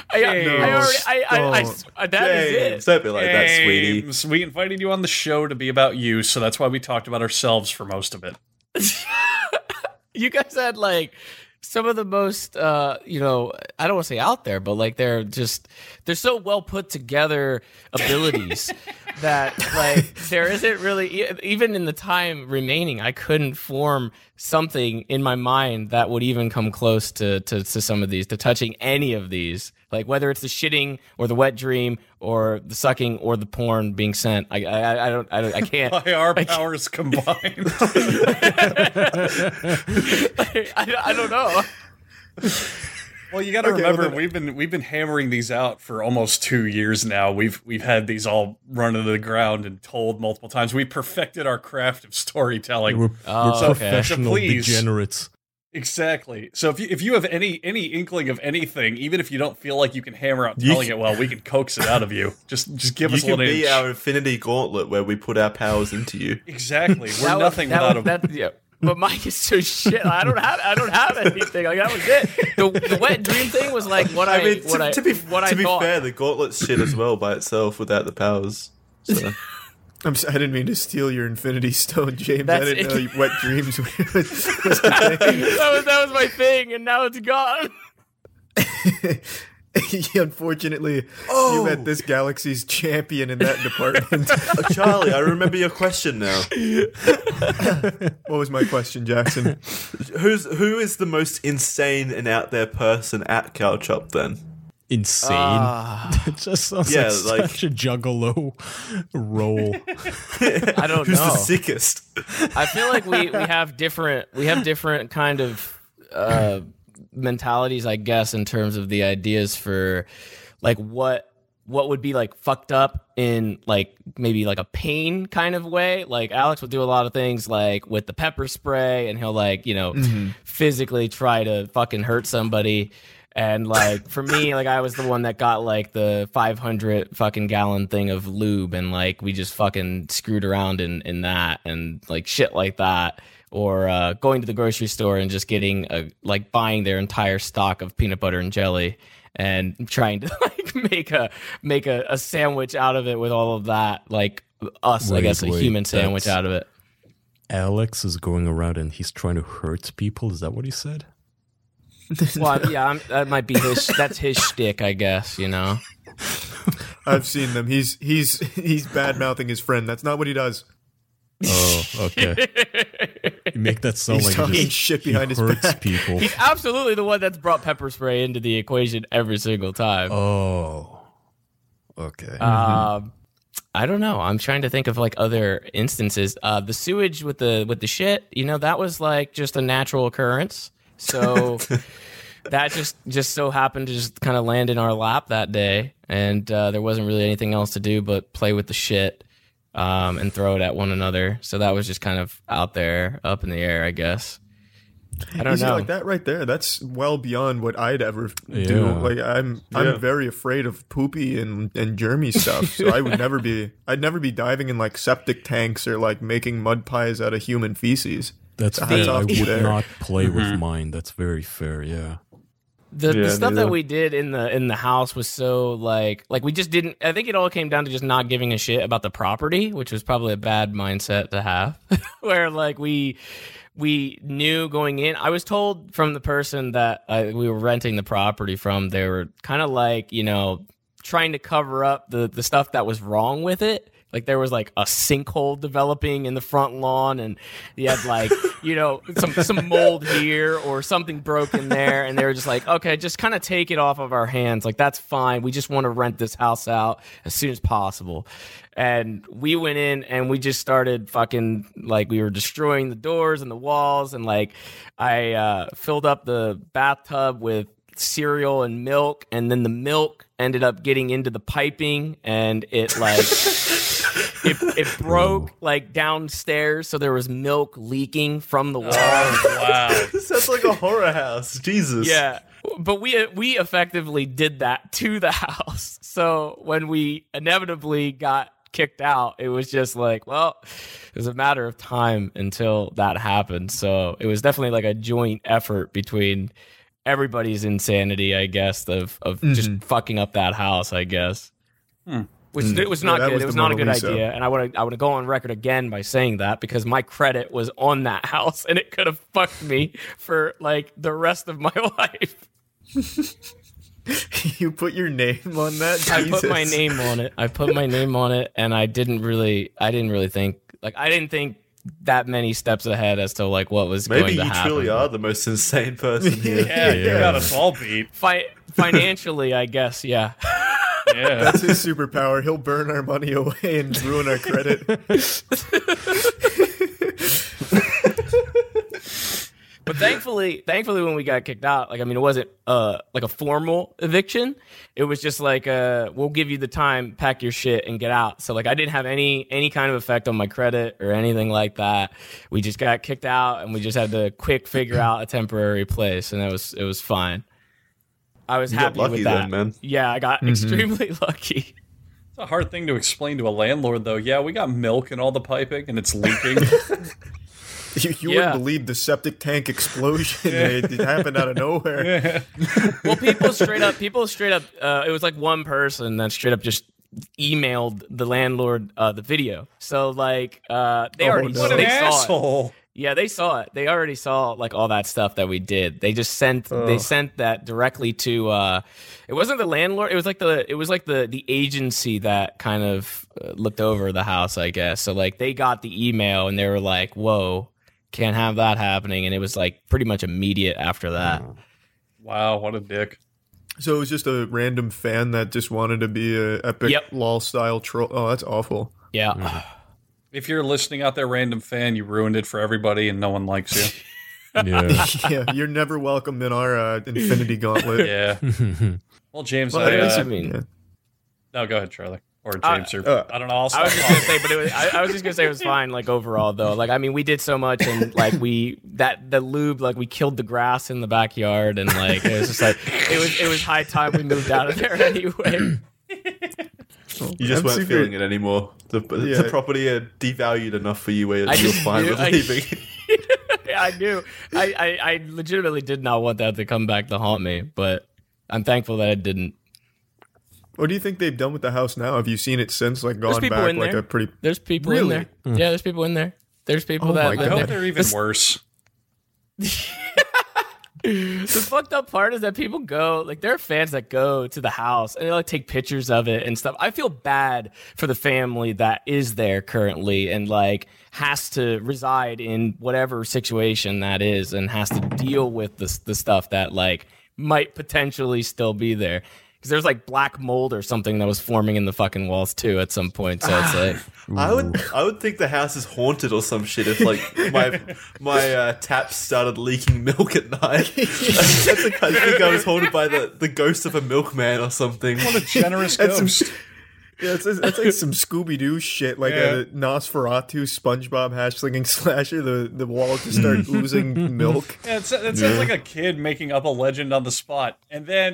That is James, it. don't be like that, sweetie. James, we invited you on the show to be about you, so that's why we talked about ourselves for most of it. You guys had like some of the most I don't want to say out there, but like they're so well put together abilities that like there isn't really, even in the time remaining, I couldn't form something in my mind that would even come close to some of these, to touching any of these, like whether it's the shitting or the wet dream or the sucking or the porn being sent. I can't. By our powers combined. I don't know. Well, you got to Okay, remember well, then- we've been hammering these out for almost 2 years now. We've had these all run into the ground and told multiple times. We perfected our craft of storytelling. We're okay. professional Please. degenerates. Exactly. So if you have any inkling of anything, even if you don't feel like you can hammer out telling it well, we can coax it out of you. Just give You us a can little be inch. our infinity gauntlet where we put our powers into you. Exactly. We're nothing without a. Yeah. But mine is so shit. I don't have anything. Like that was it. The wet dream thing was like what I mean, to be thought. fair, the gauntlet's shit as well by itself without the powers. So. I didn't mean to steal your Infinity Stone, James. That's I didn't it. know wet dreams was the thing. that was my thing, and now it's gone. Unfortunately, you met this galaxy's champion in that department. Oh, Charlie, I remember your question now. What was my question, Jackson? Who is the most like and out there person at Cow Chop then? Insane. It just sounds Yeah, like like- such a juggalo role. I don't Who's know. the sickest? I feel like we have different kind of mentalities, I guess, in terms of the ideas for like what would be like fucked up in like maybe like a pain kind of way. Like Alex would do a lot of things like with the pepper spray, and he'll like physically try to fucking hurt somebody. And like for me, like I was the one that got like the 500 fucking gallon thing of lube, and like we just fucking screwed around in that and like shit like that. Or going to the grocery store and just getting buying their entire stock of peanut butter and jelly and trying to like make a sandwich out of it with all of that, like us, I guess, a human sandwich out of it. Alex is going around and he's trying to hurt people. Is that what he said? Well, yeah, that might be that's his shtick, I guess. You know. I've seen them. He's bad mouthing his friend. That's not what he does. Oh, okay. You make that sound He's like talking he just shit he behind his hurts back. people. He's absolutely the one that's brought pepper spray into the equation every single time. Oh, okay. I don't know. I'm trying to think of like other instances. The sewage with the shit, that was like just a natural occurrence. So that just so happened to just kind of land in our lap that day, and there wasn't really anything else to do but play with the shit and throw it at one another. So that was just kind of out there, up in the air, I guess. I don't You see, know. like that right there, that's well beyond what I'd ever do. Yeah. Like I'm Yeah. very afraid of poopy and germy stuff. So I'd never be diving in like septic tanks or like making mud pies out of human feces. That's So fair. hats I off to you would there. not play with mine. That's very fair. Yeah. The Yeah, stuff neither. that we did in the house was so like we just didn't. I think it all came down to just not giving a shit about the property, which was probably a bad mindset to have. Where like we knew going in. I was told from the person that we were renting the property from, they were kind of like, you know, trying to cover up the stuff that was wrong with it. Like there was like a sinkhole developing in the front lawn, and you had like, you know, some mold here or something broken there, and they were just like, okay, just kind of take it off of our hands. Like that's fine. We just want to rent this house out as soon as possible. And we went in and we just started fucking like we were destroying the doors and the walls, and like I filled up the bathtub with cereal and milk, and then the milk ended up getting into the piping, and it like it broke like downstairs, so there was milk leaking from the wall. Wow. This sounds like a horror house. Jesus. Yeah, but we effectively did that to the house. So when we inevitably got kicked out, it was just like, well, it was a matter of time until that happened. So it was definitely like a joint effort between everybody's insanity, I guess, of just fucking up that house, I guess. Which it was not that good. was It was the not a good Mona Lisa. idea, and I want to go on record again by saying that because my credit was on that house, and it could have fucked me for like the rest of my life. You put your name on that? I put my Jesus. name on it. I put my name on it, and I didn't really think that many steps ahead as to like what was Maybe going to you happen. truly are the most insane person here. Yeah, you got us all beat. Financially, I guess, yeah. Yeah. That's his superpower. He'll burn our money away and ruin our credit. But thankfully, when we got kicked out, like I mean, it wasn't like a formal eviction. It was just like, we'll give you the time, pack your shit, and get out. So like, I didn't have any kind of effect on my credit or anything like that. We just got kicked out, and we just had to quick figure out a temporary place, and it was fine. I was You got happy lucky with that. then, man. Yeah, I got extremely lucky. It's a hard thing to explain to a landlord, though. Yeah, we got milk in all the piping, and it's leaking. You Yeah. wouldn't believe the septic tank explosion. It happened out of nowhere. Well, people straight up, it was like one person that straight up just emailed the landlord the video. So like, they already no. What an they saw it. asshole. Yeah, they saw it. They already saw like all that stuff that we did. They just sent that directly to it wasn't the landlord, it was like the agency that kind of looked over the house, I guess. So like they got the email and they were like, "Whoa, can't have that happening." And it was like pretty much immediate after that. Wow, what a dick. So it was just a random fan that just wanted to be a epic Yep. lol style troll. Oh, that's awful. Yeah. If you're listening out there, random fan, you ruined it for everybody and no one likes you. Yeah. Yeah, you're never welcome in our Infinity Gauntlet. Yeah. Well, James, Well, at least I, it- yeah. no, go ahead, Charlie. Or James, or I don't know. I'll I stop was just gonna say, but I was just gonna say it was fine. Like overall, though, like I mean, we did so much, and like the lube, like we killed the grass in the backyard, and like it was just like it was high time we moved out of there anyway. You just I'm weren't super- feeling it anymore. The Yeah. property had devalued enough for you where I you were just fine knew- with I- leaving. I knew. I legitimately did not want that to come back to haunt me, but I'm thankful that it didn't. What do you think they've done with the house now? Have you seen it since, like, gone people back in like there. a pretty... There's people in Really? there. Yeah, there's people in there. There's people Oh that my live I God. hope there. they're even worse. The fucked up part is that people go, like, there are fans that go to the house and they like take pictures of it and stuff. I feel bad for the family that is there currently and like has to reside in whatever situation that is and has to deal with the stuff that like might potentially still be there. Because there's like black mold or something that was forming in the fucking walls too at some point. So it's like, I would think the house is haunted or some shit if like my taps started leaking milk at night. I think I was haunted by the ghost of a milkman or something. What a generous That's some- ghost. Yeah, it's like some Scooby Doo shit, like a Nosferatu, SpongeBob hash-slinging slasher. The walls just start oozing milk. Yeah, it sounds like a kid making up a legend on the spot, and then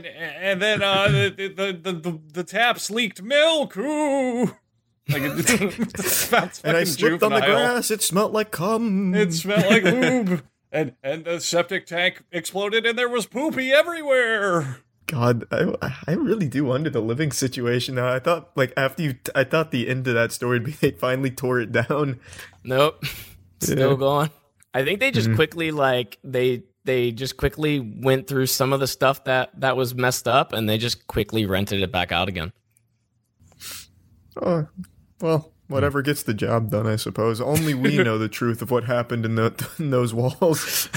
the taps leaked milk. Ooh, like And I slipped on the grass. It smelled like cum. It smelled like lube, and the septic tank exploded, and there was poopy everywhere. God, I really do wonder the living situation now. I thought like I thought the end of that story would be they finally tore it down. Nope, still going. I think they just quickly they just quickly went through some of the stuff that was messed up, and they just quickly rented it back out again. Oh, well, whatever gets the job done, I suppose. Only we know the truth of what happened in those walls.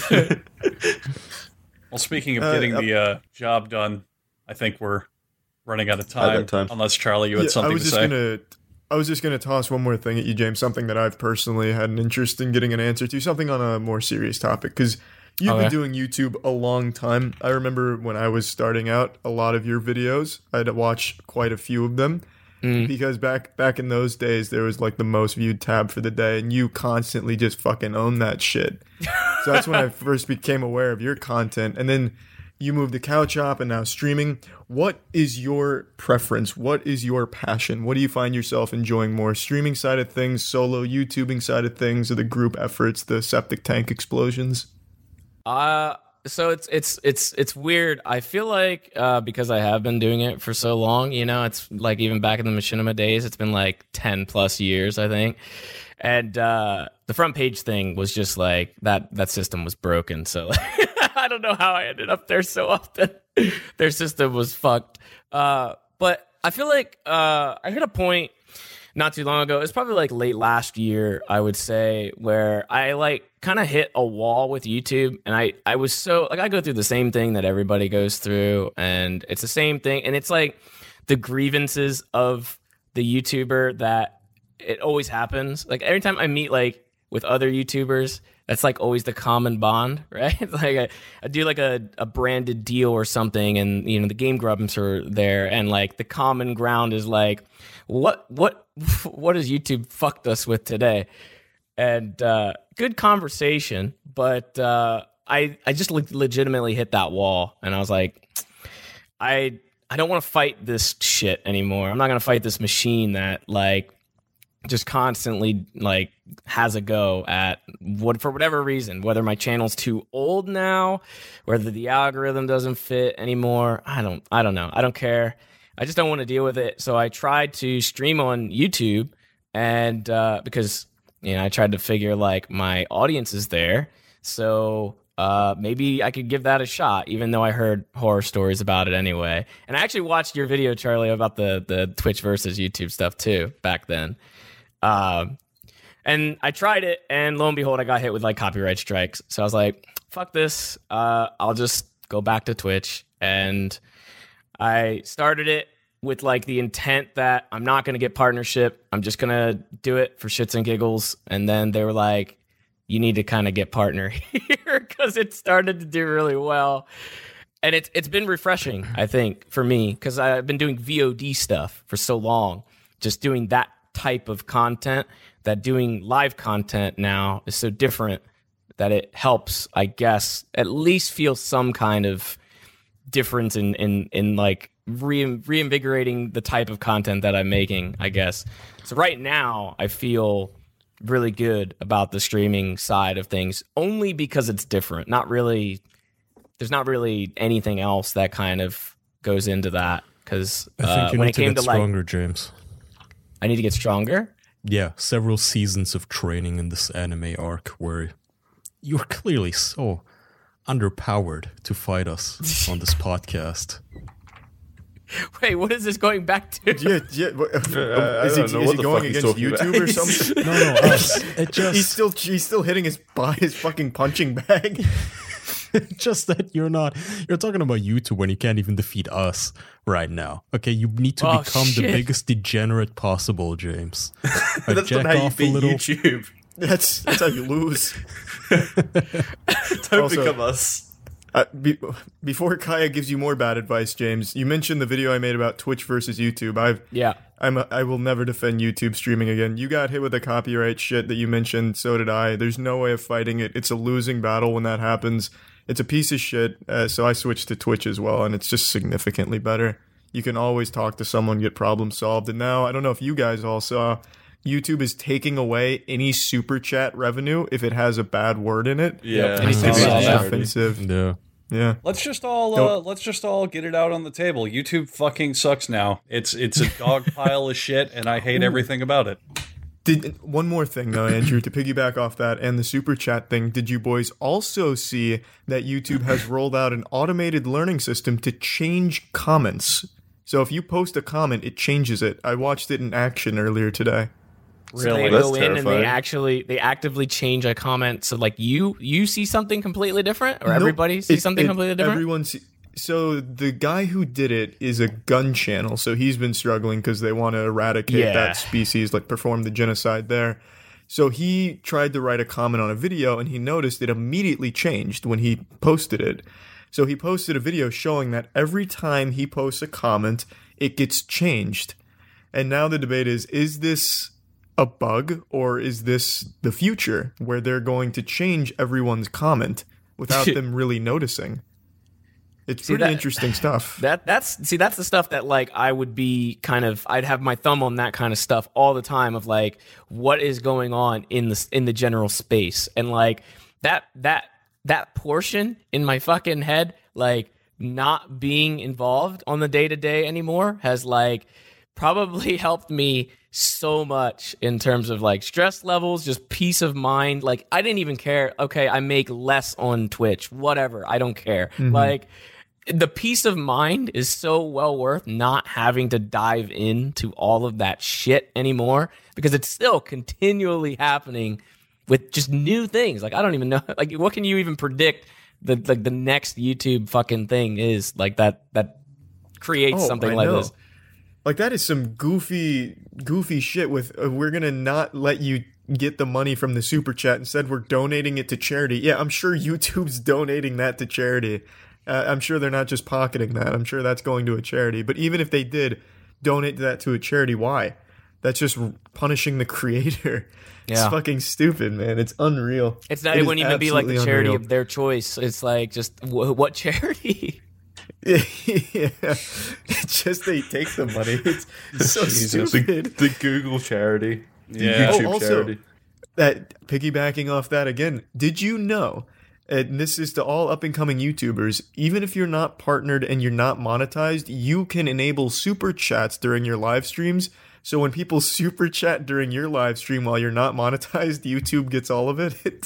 Well, speaking of getting the job done, I think we're running out of time. Unless, Charlie, you had something to say. I was just going to toss one more thing at you, James, something that I've personally had an interest in getting an answer to, something on a more serious topic, because you've been doing YouTube a long time. I remember when I was starting out, a lot of your videos, I'd watch quite a few of them. Because back in those days, there was like the most viewed tab for the day, and you constantly just fucking own that shit. So that's when I first became aware of your content. And then you moved to Couch Hop and now streaming. What is your preference? What is your passion? What do you find yourself enjoying more? Streaming side of things, solo YouTubing side of things, or the group efforts, the septic tank explosions? So it's weird. I feel like because I have been doing it for so long, it's like even back in the Machinima days, it's been like 10 plus years, I think. And the front page thing was just like that system was broken. So I don't know how I ended up there so often. Their system was fucked. But I feel like I hit a point not too long ago. It's probably like late last year, I would say, where I like kind of hit a wall with YouTube. And I was so like, I go through the same thing that everybody goes through, and it's the same thing. And it's like the grievances of the YouTuber that it always happens. Like every time I meet like with other YouTubers, that's like always the common bond, right? Like I do like a branded deal or something, and the Game Grumps are there, and like the common ground is like, what has YouTube fucked us with today? And good conversation, but I just legitimately hit that wall, and I was like, I don't want to fight this shit anymore. I'm not gonna fight this machine that like just constantly like has a go at for whatever reason, whether my channel's too old now, whether the algorithm doesn't fit anymore. I don't know. I don't care. I just don't want to deal with it. So I tried to stream on YouTube, and because I tried to figure like my audience is there, so maybe I could give that a shot, even though I heard horror stories about it anyway. And I actually watched your video, Charlie, about the Twitch versus YouTube stuff too back then. And I tried it, and lo and behold, I got hit with like copyright strikes. So I was like, fuck this. I'll just go back to Twitch. And I started it with like the intent that I'm not going to get partnership. I'm just going to do it for shits and giggles. And then they were like, you need to kind of get partner here, because it started to do really well. And it's been refreshing, I think, for me, because I've been doing VOD stuff for so long, just doing that type of content, that doing live content now is so different that it helps, I guess, at least feel some kind of difference in like reinvigorating the type of content that I'm making, I guess. So right now I feel really good about the streaming side of things, only because it's different. There's not really anything else that kind of goes into that, because I think you when need it came to get to stronger, like, James. I need to get stronger. Yeah, several seasons of training in this anime arc where you're clearly so underpowered to fight us on this podcast. Wait, what is this going back to? Yeah. Is he going against YouTube or something? No, us. It just he's still hitting his fucking punching bag. just that you're talking about YouTube when you can't even defeat us right now. Okay, you need to become the biggest degenerate possible, James. That's not how you beat YouTube. That's how you lose. Don't become us. Before Kaya gives you more bad advice, James, you mentioned the video I made about Twitch versus YouTube. I will never defend YouTube streaming again. You got hit with the copyright shit that you mentioned, so did I. There's no way of fighting it. It's a losing battle when that happens. It's a piece of shit, so I switched to Twitch as well, and it's just significantly better. You can always talk to someone, get problems solved. And now, I don't know if you guys all saw, YouTube is taking away any super chat revenue if it has a bad word in it. Yeah, Anything offensive. Yeah. Let's just all get it out on the table. YouTube fucking sucks now. It's a dog pile of shit, and I hate everything about it. One more thing though, Andrew, to piggyback off that and the super chat thing, did you boys also see that YouTube has rolled out an automated learning system to change comments? So if you post a comment, it changes it. I watched it in action earlier today. So they That's go in and terrifying. they actively change a comment. So like you see something completely different, or everybody sees something completely different. So the guy who did it is a gun channel. So he's been struggling because they want to eradicate that species, like perform the genocide there. So he tried to write a comment on a video, and he noticed it immediately changed when he posted it. So he posted a video showing that every time he posts a comment, it gets changed. And now the debate is this a bug, or is this the future where they're going to change everyone's comment without them really noticing? It's pretty interesting stuff. That's the stuff that like I would be I'd have my thumb on that kind of stuff all the time of like what is going on in the general space, and like that portion in my fucking head, like not being involved on the day-to-day anymore, has like probably helped me so much in terms of like stress levels, just peace of mind. Like I didn't even care. Okay, I make less on Twitch, whatever, I don't care. Like the peace of mind is so well worth not having to dive into all of that shit anymore, because it's still continually happening with just new things. Like I don't even know, like what can you even predict the next YouTube fucking thing is like that creates something like this. Like that is some goofy shit with we're gonna not let you get the money from the super chat. Instead, we're donating it to charity. Yeah, I'm sure YouTube's donating that to charity. I'm sure they're not just pocketing that. I'm sure that's going to a charity. But even if they did donate that to a charity, why? That's just punishing the creator. It's fucking stupid, man. It's unreal. It wouldn't even be like the charity of their choice. It's like just what charity? Yeah, it's just they take the money. It's so stupid. The Google charity, the Yeah. YouTube also, charity. that piggybacking off that again, did you know, and this is to all up-and-coming YouTubers, even if you're not partnered and you're not monetized, you can enable super chats during your live streams. So when people super chat during your live stream while you're not monetized, YouTube gets all of it.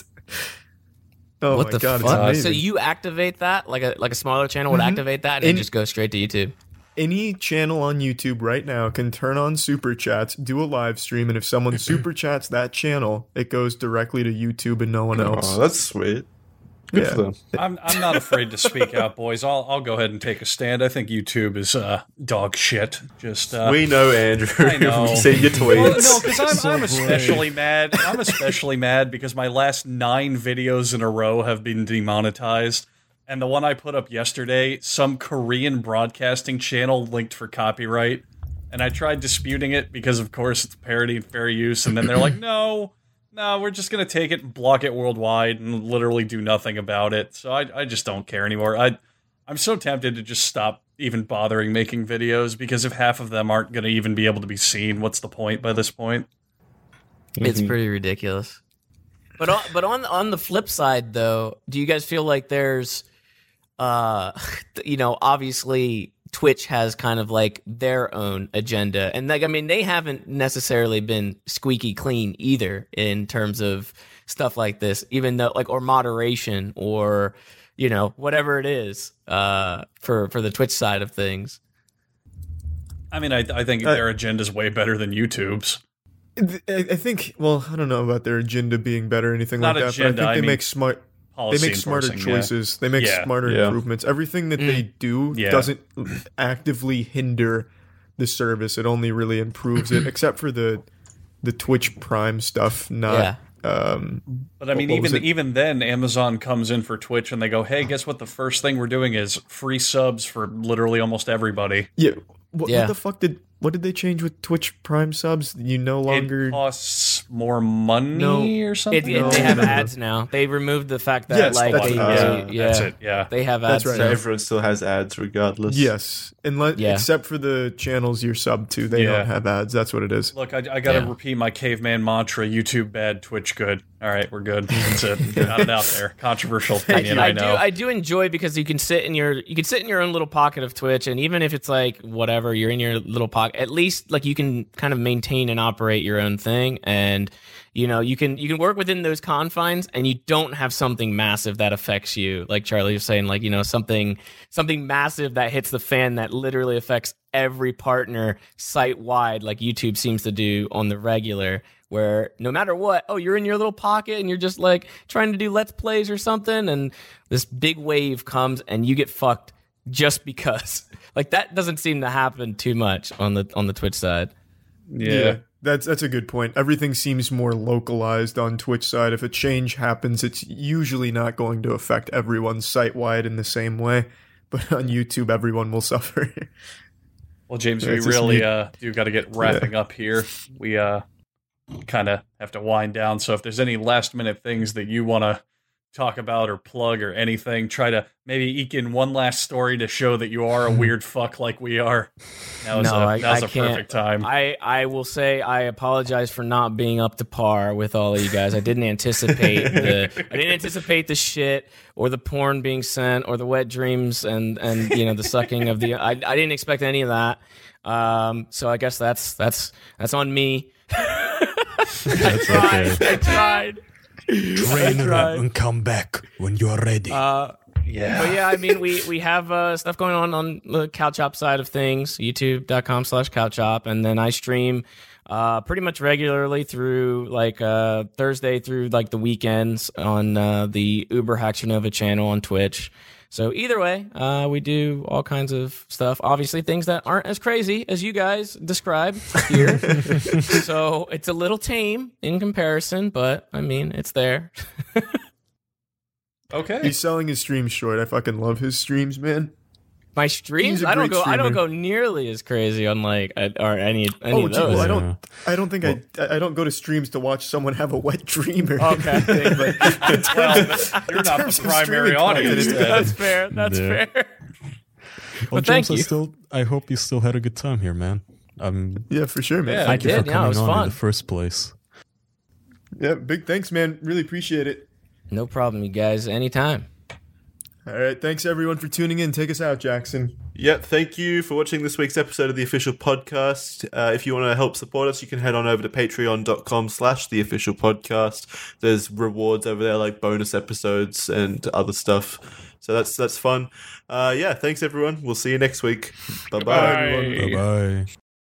Oh What my the god, fuck? it's amazing. So you activate that, like a smaller channel would activate that, and it just goes straight to YouTube. Any channel on YouTube right now can turn on super chats, do a live stream, and if someone super chats that channel, it goes directly to YouTube and no one else. Oh, that's sweet. Good for them. I'm not afraid to speak out, boys. I'll go ahead and take a stand. I think YouTube is dog shit. Just We know, Andrew. I know. We've seen your tweets. Well, no, because I'm especially mad. I'm especially mad because my last 9 videos in a row have been demonetized. And the one I put up yesterday, some Korean broadcasting channel linked for copyright. And I tried disputing it because, of course, it's parody and fair use. And then they're like, no, we're just going to take it and block it worldwide and literally do nothing about it. So I just don't care anymore. I'm so tempted to just stop even bothering making videos, because if half of them aren't going to even be able to be seen, what's the point by this point? It's pretty ridiculous. But on the flip side, though, do you guys feel like there's, obviously Twitch has kind of like their own agenda, and like, I mean, they haven't necessarily been squeaky clean either in terms of stuff like this, even though like, or moderation, or whatever it is for the Twitch side of things. I mean, I think their agenda's way better than YouTube's. I think, well, I don't know about their agenda being better or anything Not like that, agenda, but I think I they mean make smart. They policy make smarter enforcing, yeah. choices. They make smarter improvements. Everything that they do doesn't actively hinder the service. It only really improves it, except for the Twitch Prime stuff not But I mean, what was it? even then, Amazon comes in for Twitch and they go, "Hey, guess what? The first thing we're doing is free subs for literally almost everybody. Yeah. What Yeah. the fuck what did they change with Twitch Prime subs? You no longer. It costs more money or something." They have ads now. They removed the fact that Yes, like that's they, it. yeah, That's it. Yeah. they have ads. That's right. So now. everyone still has ads regardless. Yes, Yeah. except for the channels you're sub to, they Yeah. don't have ads. That's what it is. Look, I got to Yeah. repeat my caveman mantra: YouTube bad, Twitch good. All right, we're good. That's it. Got it out there. Controversial opinion, I know. I do enjoy because you can sit in your own little pocket of Twitch, and even if it's like whatever, you're in your little pocket. At least like you can kind of maintain and operate your own thing, and you know you can work within those confines, and you don't have something massive that affects you. Like Charlie was saying, like something massive that hits the fan that literally affects every partner site wide, like YouTube seems to do on the regular. Where no matter what, you're in your little pocket and you're just like trying to do let's plays or something, and this big wave comes and you get fucked just because. Like that doesn't seem to happen too much on the Twitch side. Yeah. That's a good point. Everything seems more localized on Twitch side. If a change happens, it's usually not going to affect everyone site wide in the same way. But on YouTube, everyone will suffer. Well, James, Yeah, we it's just really me. do got to get wrapping up here. We kind of have to wind down. So if there's any last minute things that you want to talk about or plug or anything, try to maybe eke in one last story to show that you are a weird fuck like we are. Now's a can't. perfect time. I will say I apologize for not being up to par with all of you guys. I didn't anticipate the shit or the porn being sent or the wet dreams and the sucking of the. I didn't expect any of that. So I guess that's on me. That's okay. I tried. Train tried. and come back when you're ready. Yeah. But yeah, I mean, we have stuff going on the Couchop side of things, youtube.com/Couchop, and then I stream pretty much regularly through like Thursday through like the weekends on the Uber Haxer Nova channel on Twitch. So either way, we do all kinds of stuff. Obviously, things that aren't as crazy as you guys describe here. So it's a little tame in comparison, but I mean, it's there. Okay. He's selling his streams short. I fucking love his streams, man. My streams, He's a I don't great go streamer. nearly as crazy on like or any Oh, of gee, well, those. I don't think I don't go to streams to watch someone have a wet dream or Okay. anything. But in terms Well, of- you're in not terms the of primary streaming audience. content, then. That's fair. That's Yeah. fair. Well, thank James, you. I hope you still had a good time here, man. Yeah, for sure, man. Yeah, Thank you did, for yeah, it coming was on fun. in the first place. Yeah, big thanks, man. Really appreciate it. No problem, you guys. Anytime. All right, thanks everyone for tuning in. Take us out, Jackson. Yep, thank you for watching this week's episode of The Official Podcast. If you want to help support us, you can head on over to patreon.com/theofficialpodcast. There's rewards over there like bonus episodes and other stuff. So that's fun. Yeah, thanks everyone. We'll see you next week. Bye-bye. Bye. Bye bye.